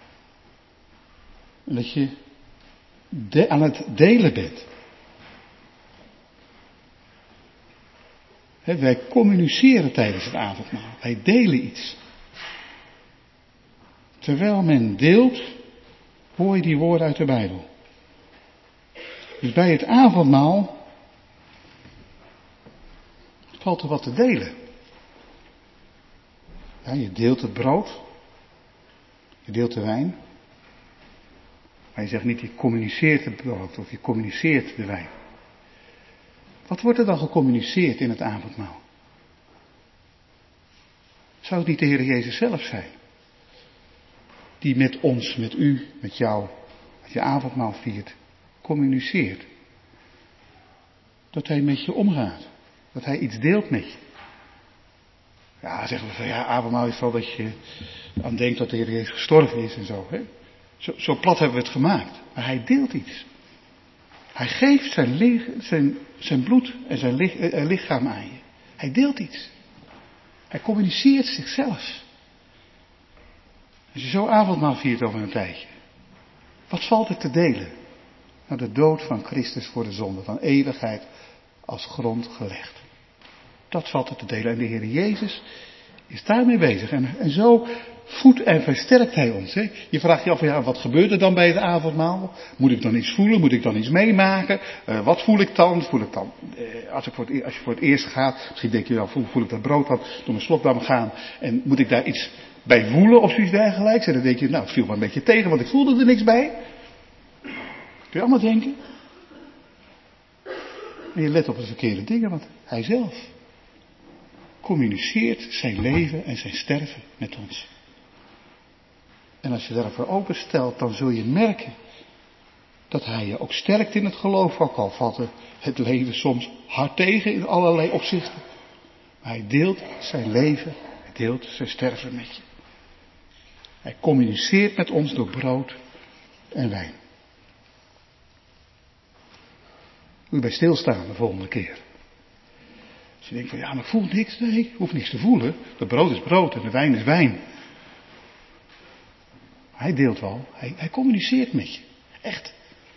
En dat je aan het delen bent. Wij communiceren tijdens het avondmaal. Wij delen iets. Terwijl men deelt, hoor je die woorden uit de Bijbel. Dus bij het avondmaal valt er wat te delen. Ja, je deelt het brood. Je deelt de wijn. Maar je zegt niet, je communiceert het brood of je communiceert de wijn. Wat wordt er dan gecommuniceerd in het avondmaal? Zou het niet de Heer Jezus zelf zijn? Die met ons, met u, met jou, als je avondmaal viert, communiceert. Dat hij met je omgaat. Dat hij iets deelt met je. Ja, zeggen we van ja, avondmaal is wel dat je aan denkt dat de Heer Jezus gestorven is en zo. Hè? Zo plat hebben we het gemaakt. Maar hij deelt iets. Hij geeft zijn bloed en zijn lichaam aan je. Hij deelt iets. Hij communiceert zichzelf. Als je zo avondmaal viert over een tijdje. Wat valt er te delen? Nou, de dood van Christus voor de zonde. Van eeuwigheid als grond gelegd. Dat valt er te delen. En de Heer Jezus is daarmee bezig. En zo voedt en versterkt hij ons. Hè? Je vraagt je af, ja, wat gebeurt er dan bij het avondmaal? Moet ik dan iets voelen? Moet ik dan iets meemaken? Wat voel ik dan? Als je voor het eerst gaat, misschien denk je wel, voel ik dat brood dan door mijn slokdarm gaan? En moet ik daar iets bij voelen of zoiets dergelijks? En dan denk je, nou, het viel me een beetje tegen, want ik voelde er niks bij. Kun je allemaal denken? En je let op de verkeerde dingen, want hij zelf communiceert zijn leven en zijn sterven met ons. En als je daarvoor openstelt, dan zul je merken dat hij je ook sterkt in het geloof, ook al valt het leven soms hard tegen in allerlei opzichten. Maar hij deelt zijn leven, hij deelt zijn sterven met je. Hij communiceert met ons door brood en wijn. Moet je bij stilstaan de volgende keer. Als je denkt van ja, maar ik voel niks. Nee, ik hoef niks te voelen. Het brood is brood en de wijn is wijn. Hij deelt wel. Hij communiceert met je. Echt.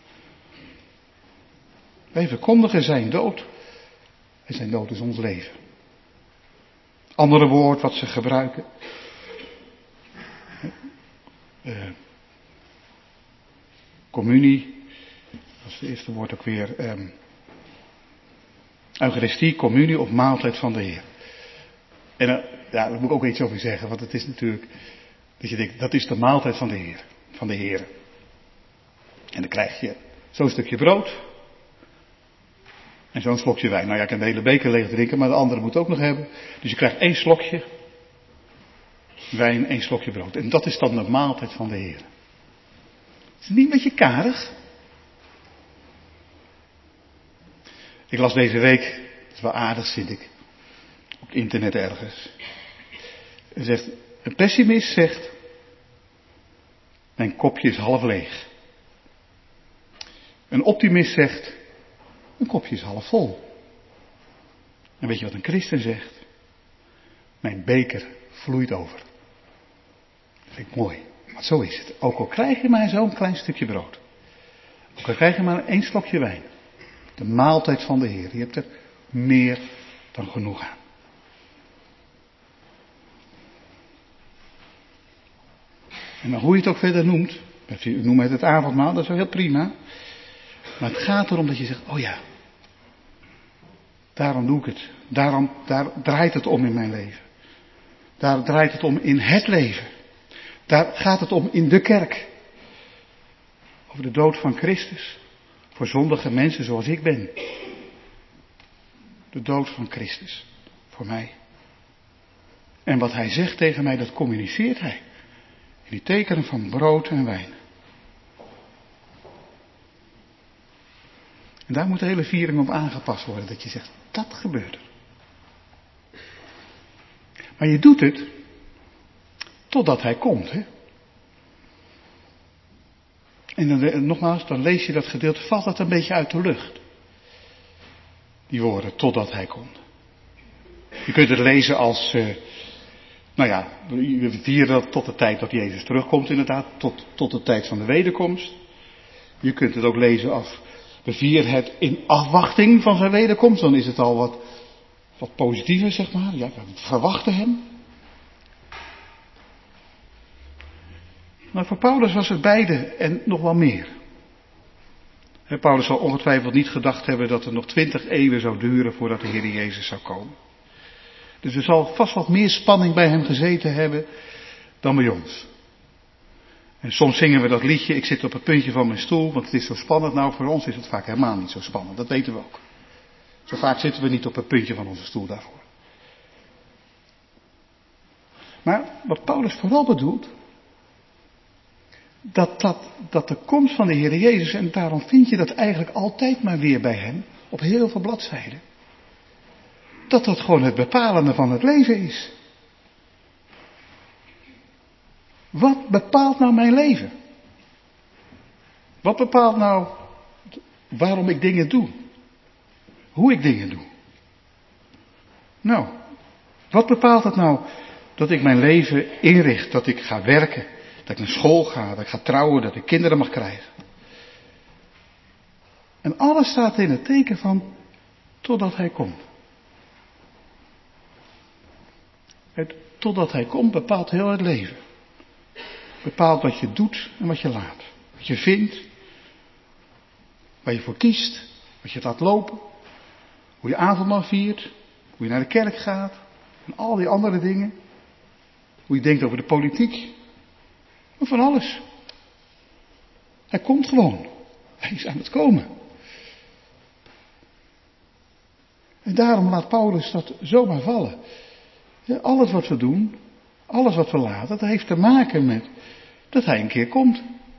Wij verkondigen zijn dood. En zijn dood is ons leven. Andere woord wat ze gebruiken communie, dat is het eerste woord ook weer, Eucharistie, communie of maaltijd van de Heer. En daar moet ik ook iets over zeggen, want het is natuurlijk, dat je denkt, dat is de maaltijd van de Heer, van de Heer. En dan krijg je zo'n stukje brood en zo'n slokje wijn. Nou ja, ik kan de hele beker leeg drinken, maar de andere moet ook nog hebben. Dus je krijgt 1 slokje wijn, 1 slokje brood. En dat is dan de maaltijd van de Heer. Is het niet een beetje karig? Ik las deze week, dat is wel aardig vind ik, op internet ergens. Er zegt, een pessimist zegt, mijn kopje is half leeg. Een optimist zegt, een kopje is half vol. En weet je wat een christen zegt? Mijn beker vloeit over. Dat vind ik mooi, maar zo is het. Ook al krijg je maar zo'n klein stukje brood. Ook al krijg je maar 1 slokje wijn. De maaltijd van de Heer. Je hebt er meer dan genoeg aan. En hoe je het ook verder noemt. Noem het avondmaal, dat is wel heel prima. Maar het gaat erom dat je zegt, oh ja. Daarom doe ik het. Daar draait het om in mijn leven. Daar draait het om in het leven. Daar gaat het om in de kerk. Over de dood van Christus. Voor zondige mensen zoals ik ben. De dood van Christus. Voor mij. En wat hij zegt tegen mij, dat communiceert hij. In die tekenen van brood en wijn. En daar moet de hele viering op aangepast worden. Dat je zegt, dat gebeurt er. Maar je doet het totdat hij komt. Hè? En dan, nogmaals, dan lees je dat gedeelte, valt dat een beetje uit de lucht. Die woorden, totdat hij komt. Je kunt het lezen als, we vieren dat tot de tijd dat Jezus terugkomt inderdaad, tot de tijd van de wederkomst. Je kunt het ook lezen als, we vieren het in afwachting van zijn wederkomst, dan is het al wat positiever, zeg maar. Ja, we verwachten hem. Maar voor Paulus was het beide en nog wel meer. Paulus zal ongetwijfeld niet gedacht hebben dat het nog 20 eeuwen zou duren voordat de Heer Jezus zou komen. Dus er zal vast wat meer spanning bij hem gezeten hebben dan bij ons. En soms zingen we dat liedje, ik zit op het puntje van mijn stoel, want het is zo spannend. Nou, voor ons is het vaak helemaal niet zo spannend, dat weten we ook. Zo vaak zitten we niet op het puntje van onze stoel daarvoor. Maar wat Paulus vooral bedoelt, dat de komst van de Heer Jezus, en daarom vind je dat eigenlijk altijd maar weer bij hem, op heel veel bladzijden, dat gewoon het bepalende van het leven is. Wat bepaalt nou mijn leven? Wat bepaalt nou waarom ik dingen doe? Hoe ik dingen doe? Nou, wat bepaalt het nou dat ik mijn leven inricht, dat ik ga werken, dat ik naar school ga, dat ik ga trouwen, dat ik kinderen mag krijgen? En alles staat in het teken van totdat hij komt. Totdat hij komt bepaalt heel het leven. Bepaalt wat je doet en wat je laat. Wat je vindt. Waar je voor kiest. Wat je laat lopen. Hoe je avondmaal viert. Hoe je naar de kerk gaat. En al die andere dingen. Hoe je denkt over de politiek. En van alles. Hij komt gewoon. Hij is aan het komen. En daarom laat Paulus dat zomaar vallen. Ja, alles wat we doen, alles wat we laten, dat heeft te maken met dat hij een keer komt.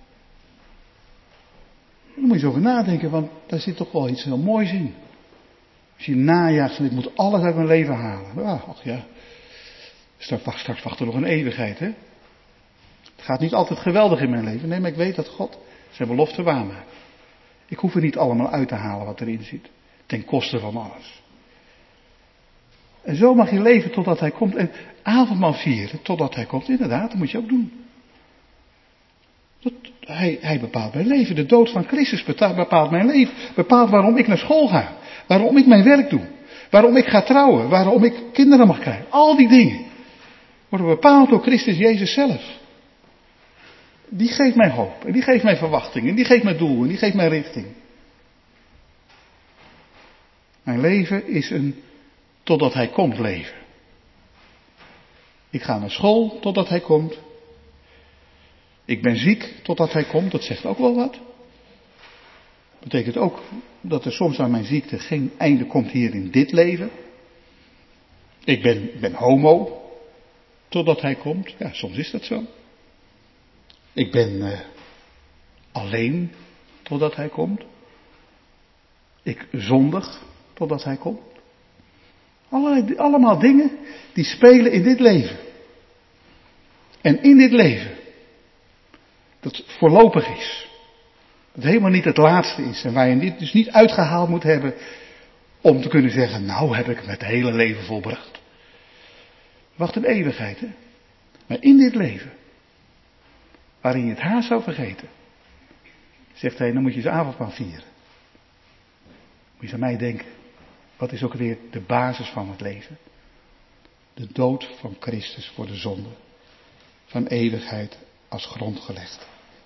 Daar moet je zo over nadenken, want daar zit toch wel iets heel moois in. Als je najaagt van ik moet alles uit mijn leven halen. Ach ja, straks wacht er nog een eeuwigheid, hè. Het gaat niet altijd geweldig in mijn leven. Nee, maar ik weet dat God zijn belofte waarmaakt. Ik hoef er niet allemaal uit te halen wat erin zit. Ten koste van alles. En zo mag je leven totdat hij komt. En avondmaal vieren totdat hij komt. Inderdaad, dat moet je ook doen. Hij bepaalt mijn leven. De dood van Christus bepaalt mijn leven. Bepaalt waarom ik naar school ga. Waarom ik mijn werk doe. Waarom ik ga trouwen. Waarom ik kinderen mag krijgen. Al die dingen worden bepaald door Christus Jezus zelf. Die geeft mij hoop. En die geeft mij verwachting. En die geeft mij doel. En die geeft mij richting. Mijn leven is een totdat hij komt leven. Ik ga naar school totdat hij komt. Ik ben ziek totdat hij komt. Dat zegt ook wel wat. Betekent ook dat er soms aan mijn ziekte geen einde komt hier in dit leven. Ik ben homo totdat hij komt. Ja, soms is dat zo. Ik ben alleen totdat hij komt. Ik zondig totdat hij komt. Allemaal dingen die spelen in dit leven. En in dit leven, dat voorlopig is. Dat helemaal niet het laatste is. En waar je dit dus niet uitgehaald moet hebben om te kunnen zeggen, nou heb ik het hele leven volbracht. Wacht een eeuwigheid, hè. Maar in dit leven, waarin je het haast zou vergeten, zegt hij, dan moet je zijn avondmaal vieren. Moet je aan mij denken. Wat is ook weer de basis van het leven? De dood van Christus voor de zonde. Van eeuwigheid als grond gelegd.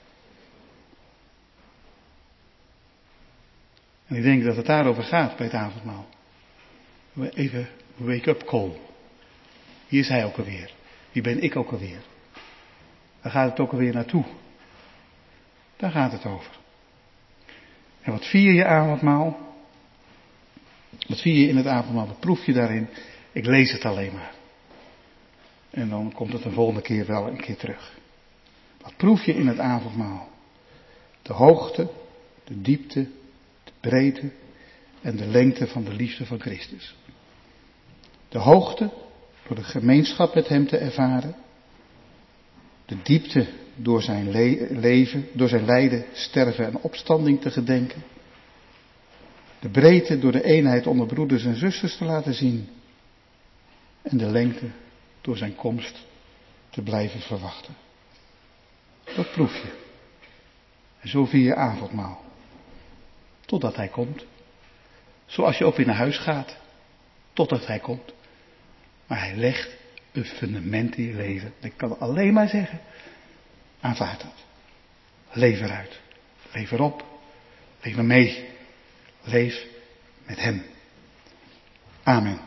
En ik denk dat het daarover gaat bij het avondmaal. Even wake-up call. Hier is hij ook alweer. Wie ben ik ook alweer? Daar gaat het ook alweer naartoe. Daar gaat het over. En wat vier je avondmaal? Wat vier je in het avondmaal? Wat proef je daarin? Ik lees het alleen maar. En dan komt het de volgende keer wel een keer terug. Wat proef je in het avondmaal? De hoogte, de diepte, de breedte en de lengte van de liefde van Christus. De hoogte, door de gemeenschap met hem te ervaren. De diepte, door zijn leven, door zijn lijden, sterven en opstanding te gedenken. De breedte, door de eenheid onder broeders en zusters te laten zien. En de lengte, door zijn komst te blijven verwachten. Dat proef je. En zo vier je avondmaal. Totdat hij komt. Zoals je ook weer naar huis gaat. Totdat hij komt. Maar hij legt een fundament in je leven. Ik kan alleen maar zeggen. Aanvaard dat. Leef eruit. Leef erop. Leef er mee. Leef met hem. Amen.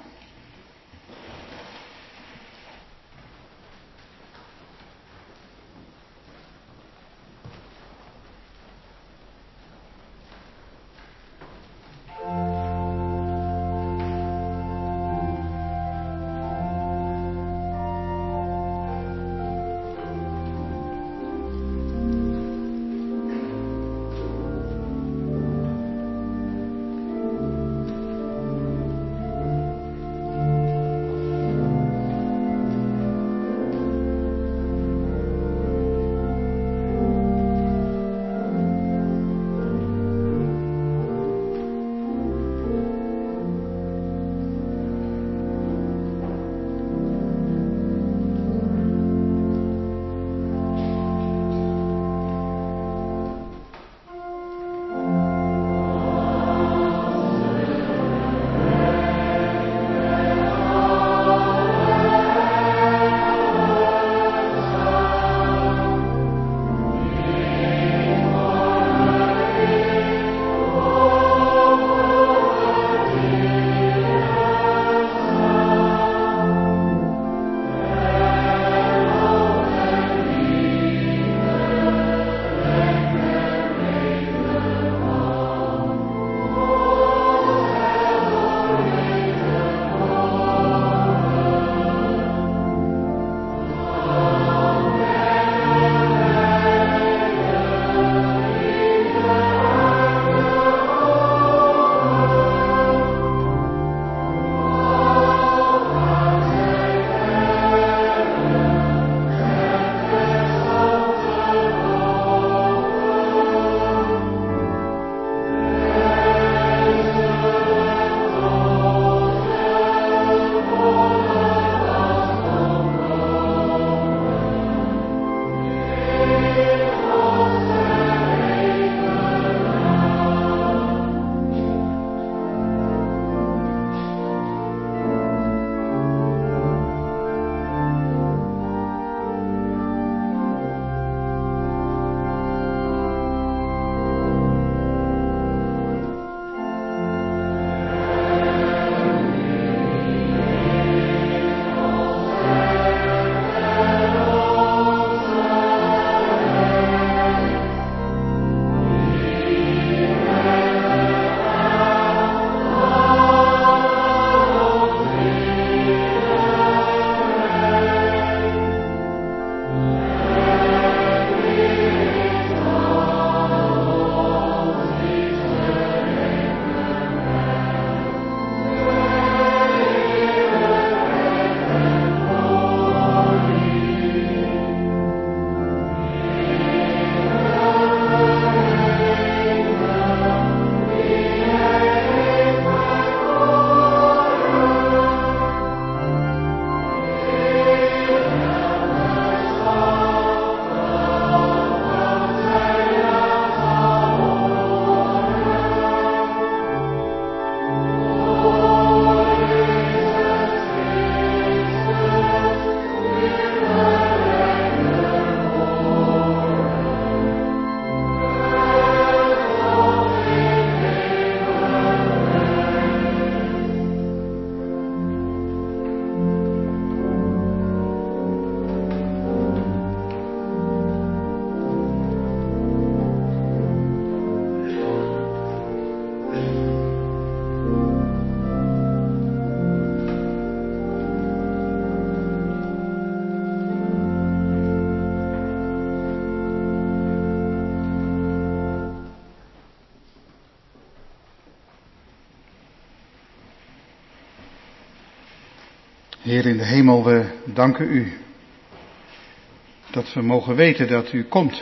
Heer in de hemel, we danken u dat we mogen weten dat u komt.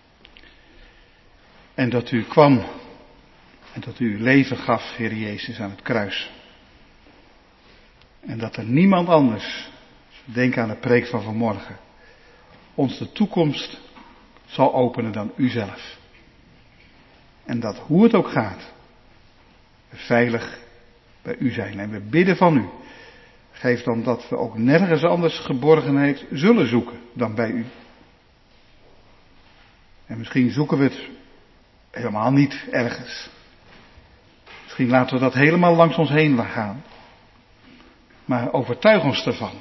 En dat u kwam en dat u uw leven gaf, Heer Jezus, aan het kruis. En dat er niemand anders, denk aan de preek van vanmorgen, ons de toekomst zal openen dan u zelf. En dat hoe het ook gaat, we veilig bij u zijn. En we bidden van u. Geef dan dat we ook nergens anders geborgenheid zullen zoeken dan bij u. En misschien zoeken we het helemaal niet ergens. Misschien laten we dat helemaal langs ons heen gaan. Maar overtuig ons ervan.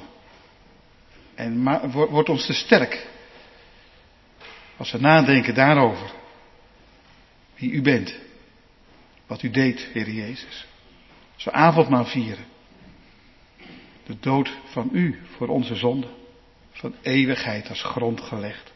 En word ons te sterk. Als we nadenken daarover. Wie u bent. Wat u deed, Heer Jezus. Als we avondmaal vieren. De dood van u voor onze zonde. Van eeuwigheid als grond gelegd.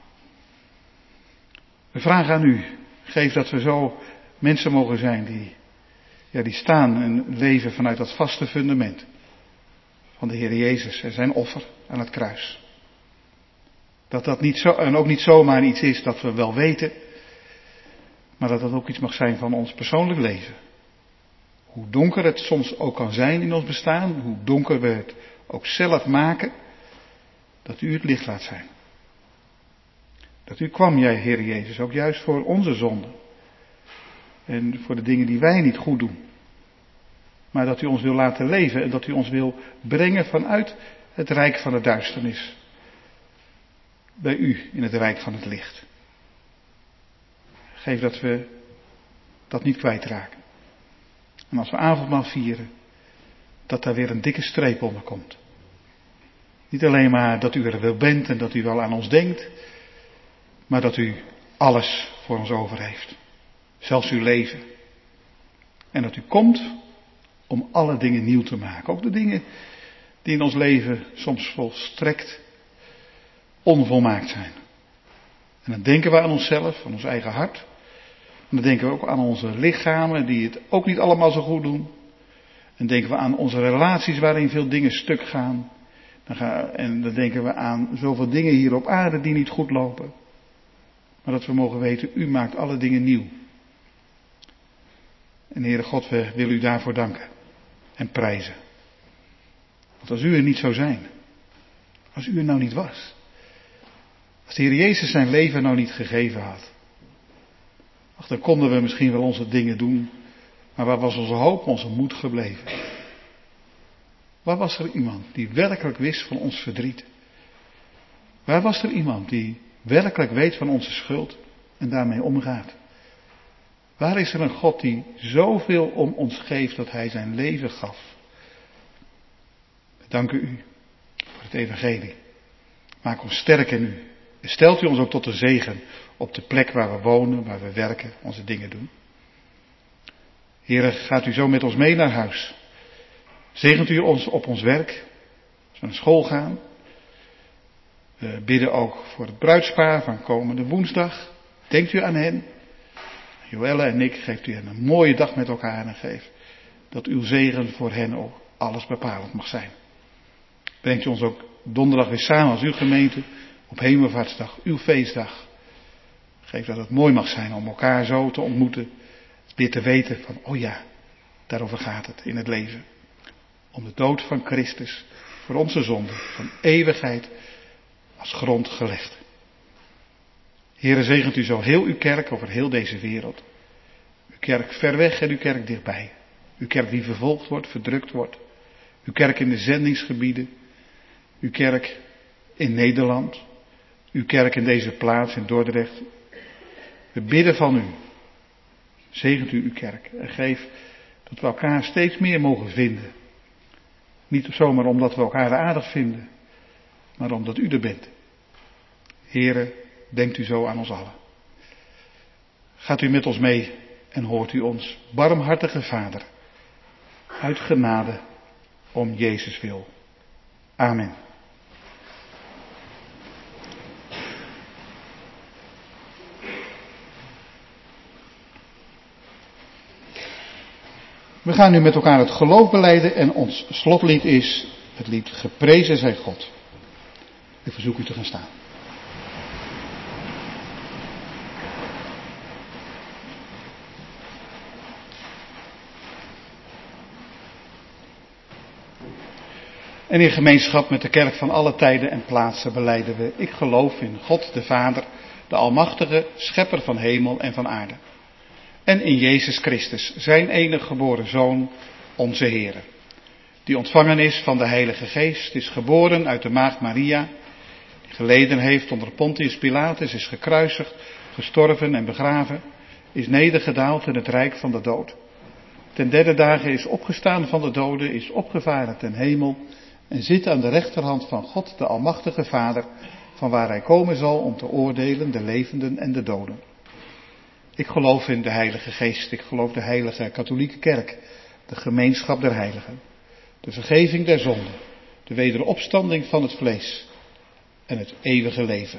We vragen aan u. Geef dat we zo mensen mogen zijn die staan en leven vanuit dat vaste fundament. Van de Heer Jezus en zijn offer aan het kruis. Dat niet zo, en ook niet zomaar iets is dat we wel weten. Maar dat ook iets mag zijn van ons persoonlijk leven. Hoe donker het soms ook kan zijn in ons bestaan. Hoe donker we het ook zelf maken. Dat u het licht laat zijn. Dat u kwam, jij Heer Jezus, ook juist voor onze zonden. En voor de dingen die wij niet goed doen. Maar dat u ons wil laten leven en dat u ons wil brengen vanuit het rijk van de duisternis. Bij u in het rijk van het licht. Geef dat we dat niet kwijtraken. En als we avondmaal vieren, dat daar weer een dikke streep onder komt. Niet alleen maar dat u er wel bent en dat u wel aan ons denkt, maar dat u alles voor ons over heeft. Zelfs uw leven. En dat u komt om alle dingen nieuw te maken. Ook de dingen die in ons leven soms volstrekt onvolmaakt zijn. En dan denken we aan onszelf, aan ons eigen hart. En dan denken we ook aan onze lichamen die het ook niet allemaal zo goed doen. En denken we aan onze relaties waarin veel dingen stuk gaan. En dan denken we aan zoveel dingen hier op aarde die niet goed lopen. Maar dat we mogen weten, u maakt alle dingen nieuw. En Heere God, we willen u daarvoor danken. En prijzen. Want als u er niet zou zijn. Als u er nou niet was. Als de Heer Jezus zijn leven nou niet gegeven had. Ach, dan konden we misschien wel onze dingen doen. Maar waar was onze hoop, onze moed gebleven? Waar was er iemand die werkelijk wist van ons verdriet? Waar was er iemand die werkelijk weet van onze schuld en daarmee omgaat? Waar is er een God die zoveel om ons geeft dat hij zijn leven gaf? We danken u voor het evangelie. Maak ons sterk in u. En stelt u ons ook tot de zegen op de plek waar we wonen, waar we werken, onze dingen doen. Heere, gaat u zo met ons mee naar huis. Zegent u ons op ons werk, als we naar school gaan. We bidden ook voor het bruidspaar van komende woensdag. Denkt u aan hen. Joelle en ik, geeft u hen een mooie dag met elkaar en geef dat uw zegen voor hen ook alles bepalend mag zijn. Brengt u ons ook donderdag weer samen als uw gemeente op Hemelvaartsdag, uw feestdag. Geef dat het mooi mag zijn om elkaar zo te ontmoeten. Weer te weten van, oh ja, daarover gaat het in het leven. Om de dood van Christus voor onze zonde van eeuwigheid als grond gelegd. Heere, zegent u zo heel uw kerk over heel deze wereld. Uw kerk ver weg en uw kerk dichtbij. Uw kerk die vervolgd wordt, verdrukt wordt. Uw kerk in de zendingsgebieden. Uw kerk in Nederland. Uw kerk in deze plaats in Dordrecht. We bidden van u. Zegent u uw kerk en geef dat we elkaar steeds meer mogen vinden. Niet zomaar omdat we elkaar aardig vinden, maar omdat u er bent. Heere, denkt u zo aan ons allen. Gaat u met ons mee en hoort u ons, barmhartige Vader, uit genade om Jezus wil. Amen. We gaan nu met elkaar het geloof belijden en ons slotlied is het lied Geprezen zij God. Ik verzoek u te gaan staan. En in gemeenschap met de kerk van alle tijden en plaatsen belijden we: ik geloof in God de Vader, de Almachtige, Schepper van hemel en van aarde. En in Jezus Christus, zijn enige geboren Zoon, onze Heere. Die ontvangen is van de Heilige Geest, is geboren uit de maagd Maria, die geleden heeft onder Pontius Pilatus, is gekruisigd, gestorven en begraven, is nedergedaald in het rijk van de dood. Ten derde dagen is opgestaan van de doden, is opgevaren ten hemel en zit aan de rechterhand van God, de Almachtige Vader, van waar hij komen zal om te oordelen de levenden en de doden. Ik geloof in de Heilige Geest, ik geloof de Heilige Katholieke Kerk, de gemeenschap der heiligen, de vergeving der zonden, de wederopstanding van het vlees en het eeuwige leven.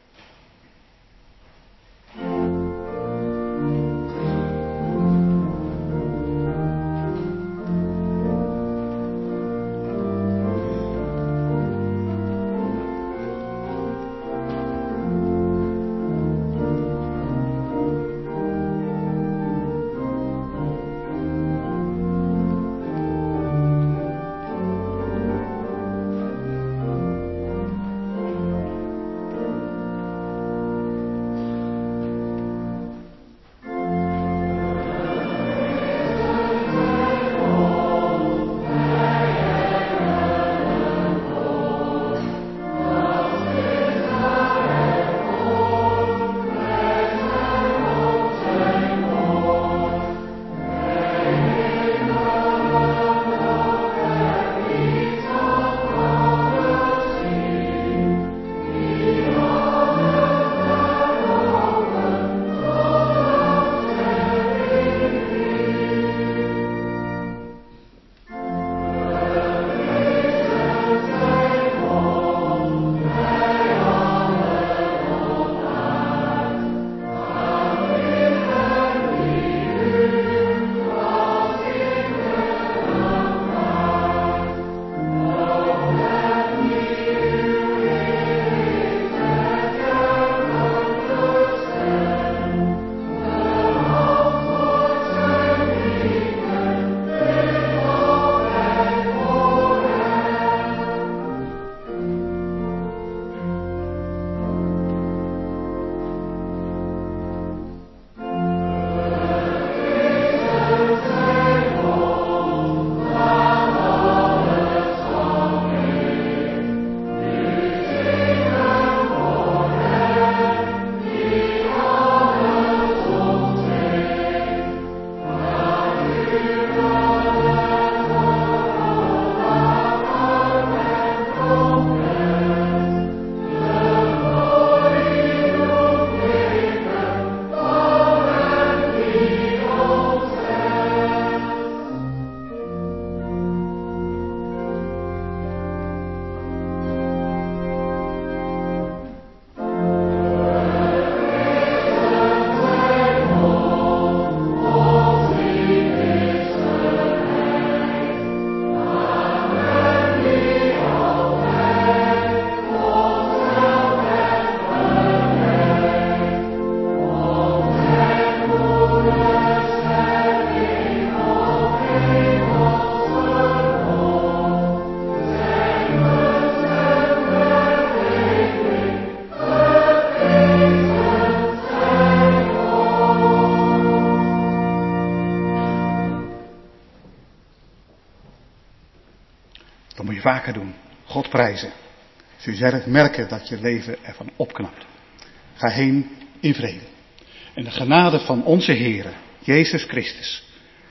Dat moet je vaker doen. God prijzen. Zul je zelf merken dat je leven ervan opknapt. Ga heen in vrede. En de genade van onze Heere, Jezus Christus,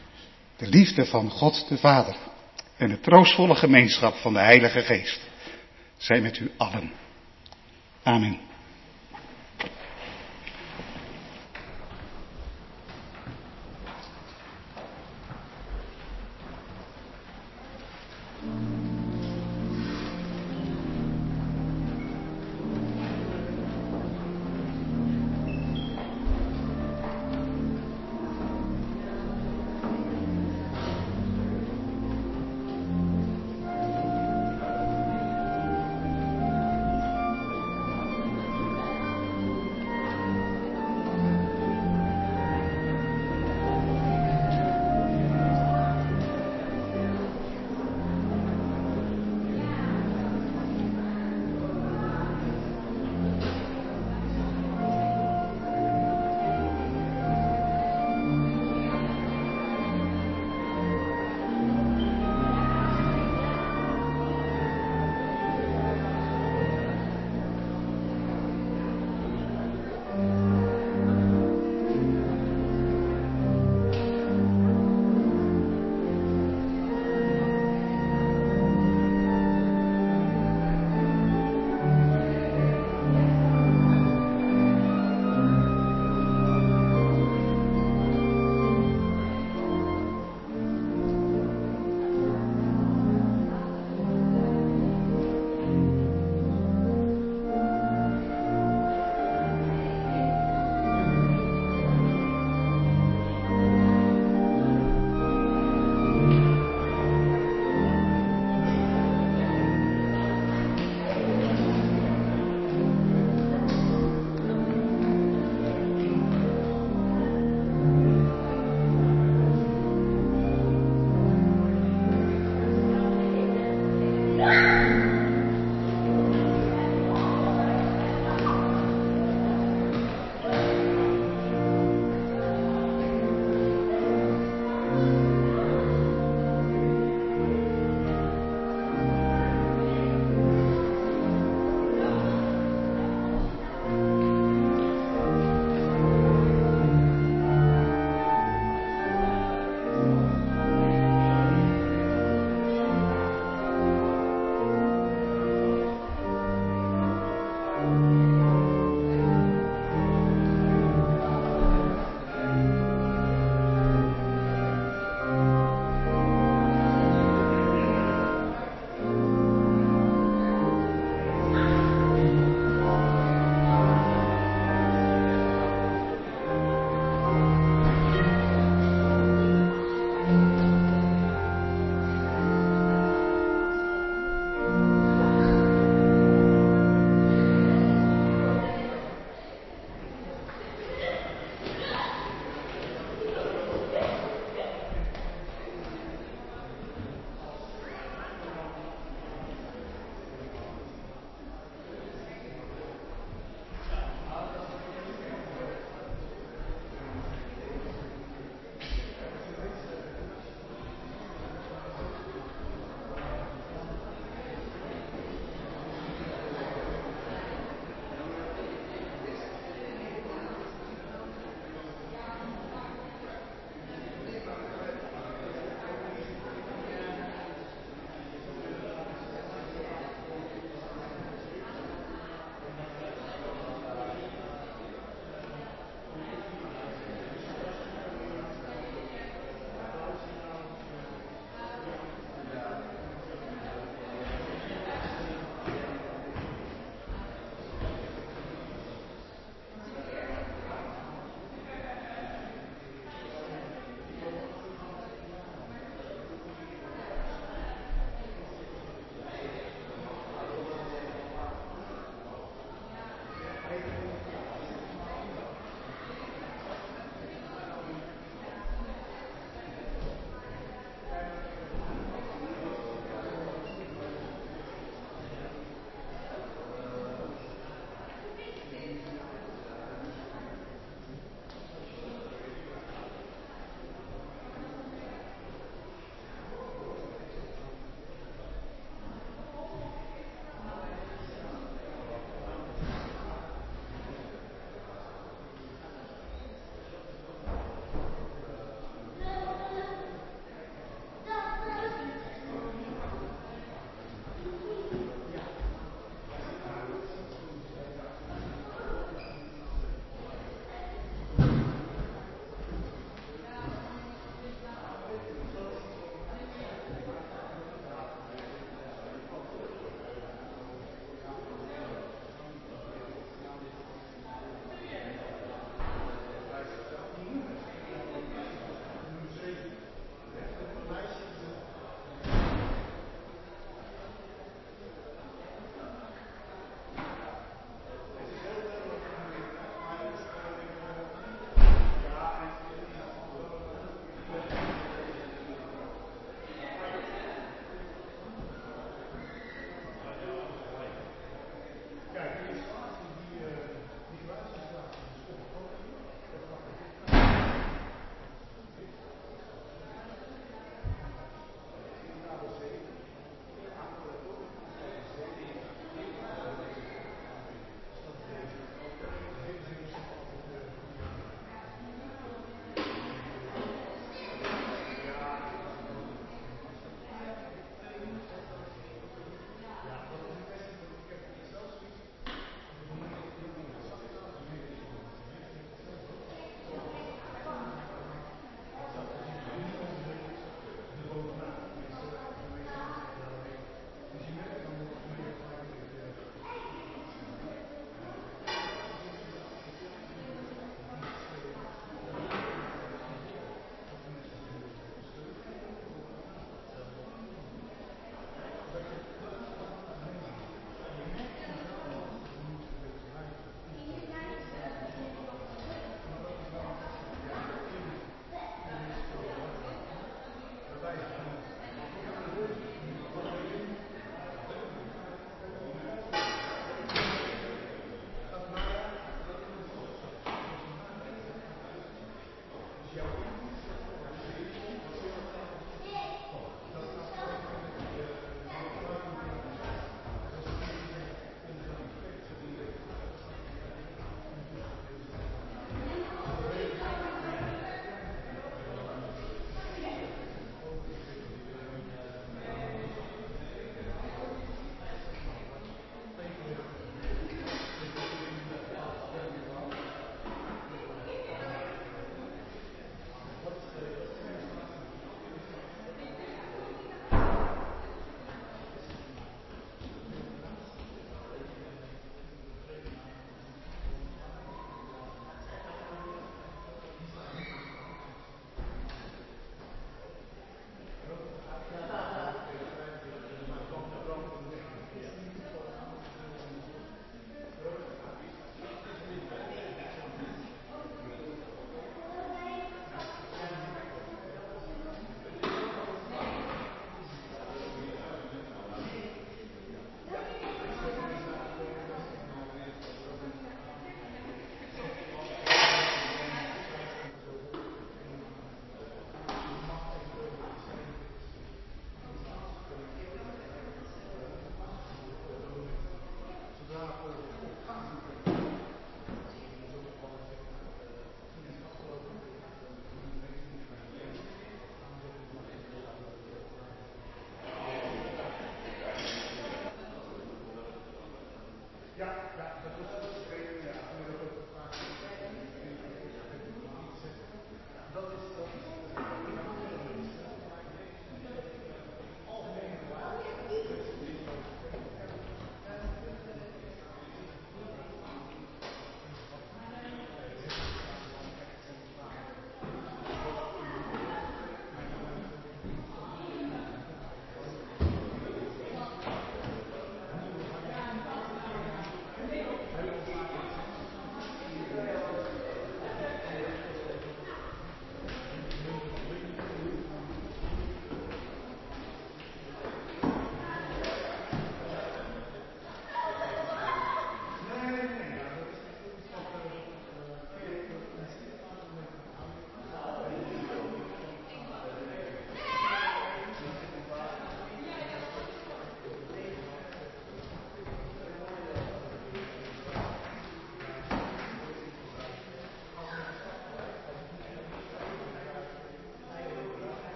de liefde van God de Vader en de troostvolle gemeenschap van de Heilige Geest, zijn met u allen. Amen.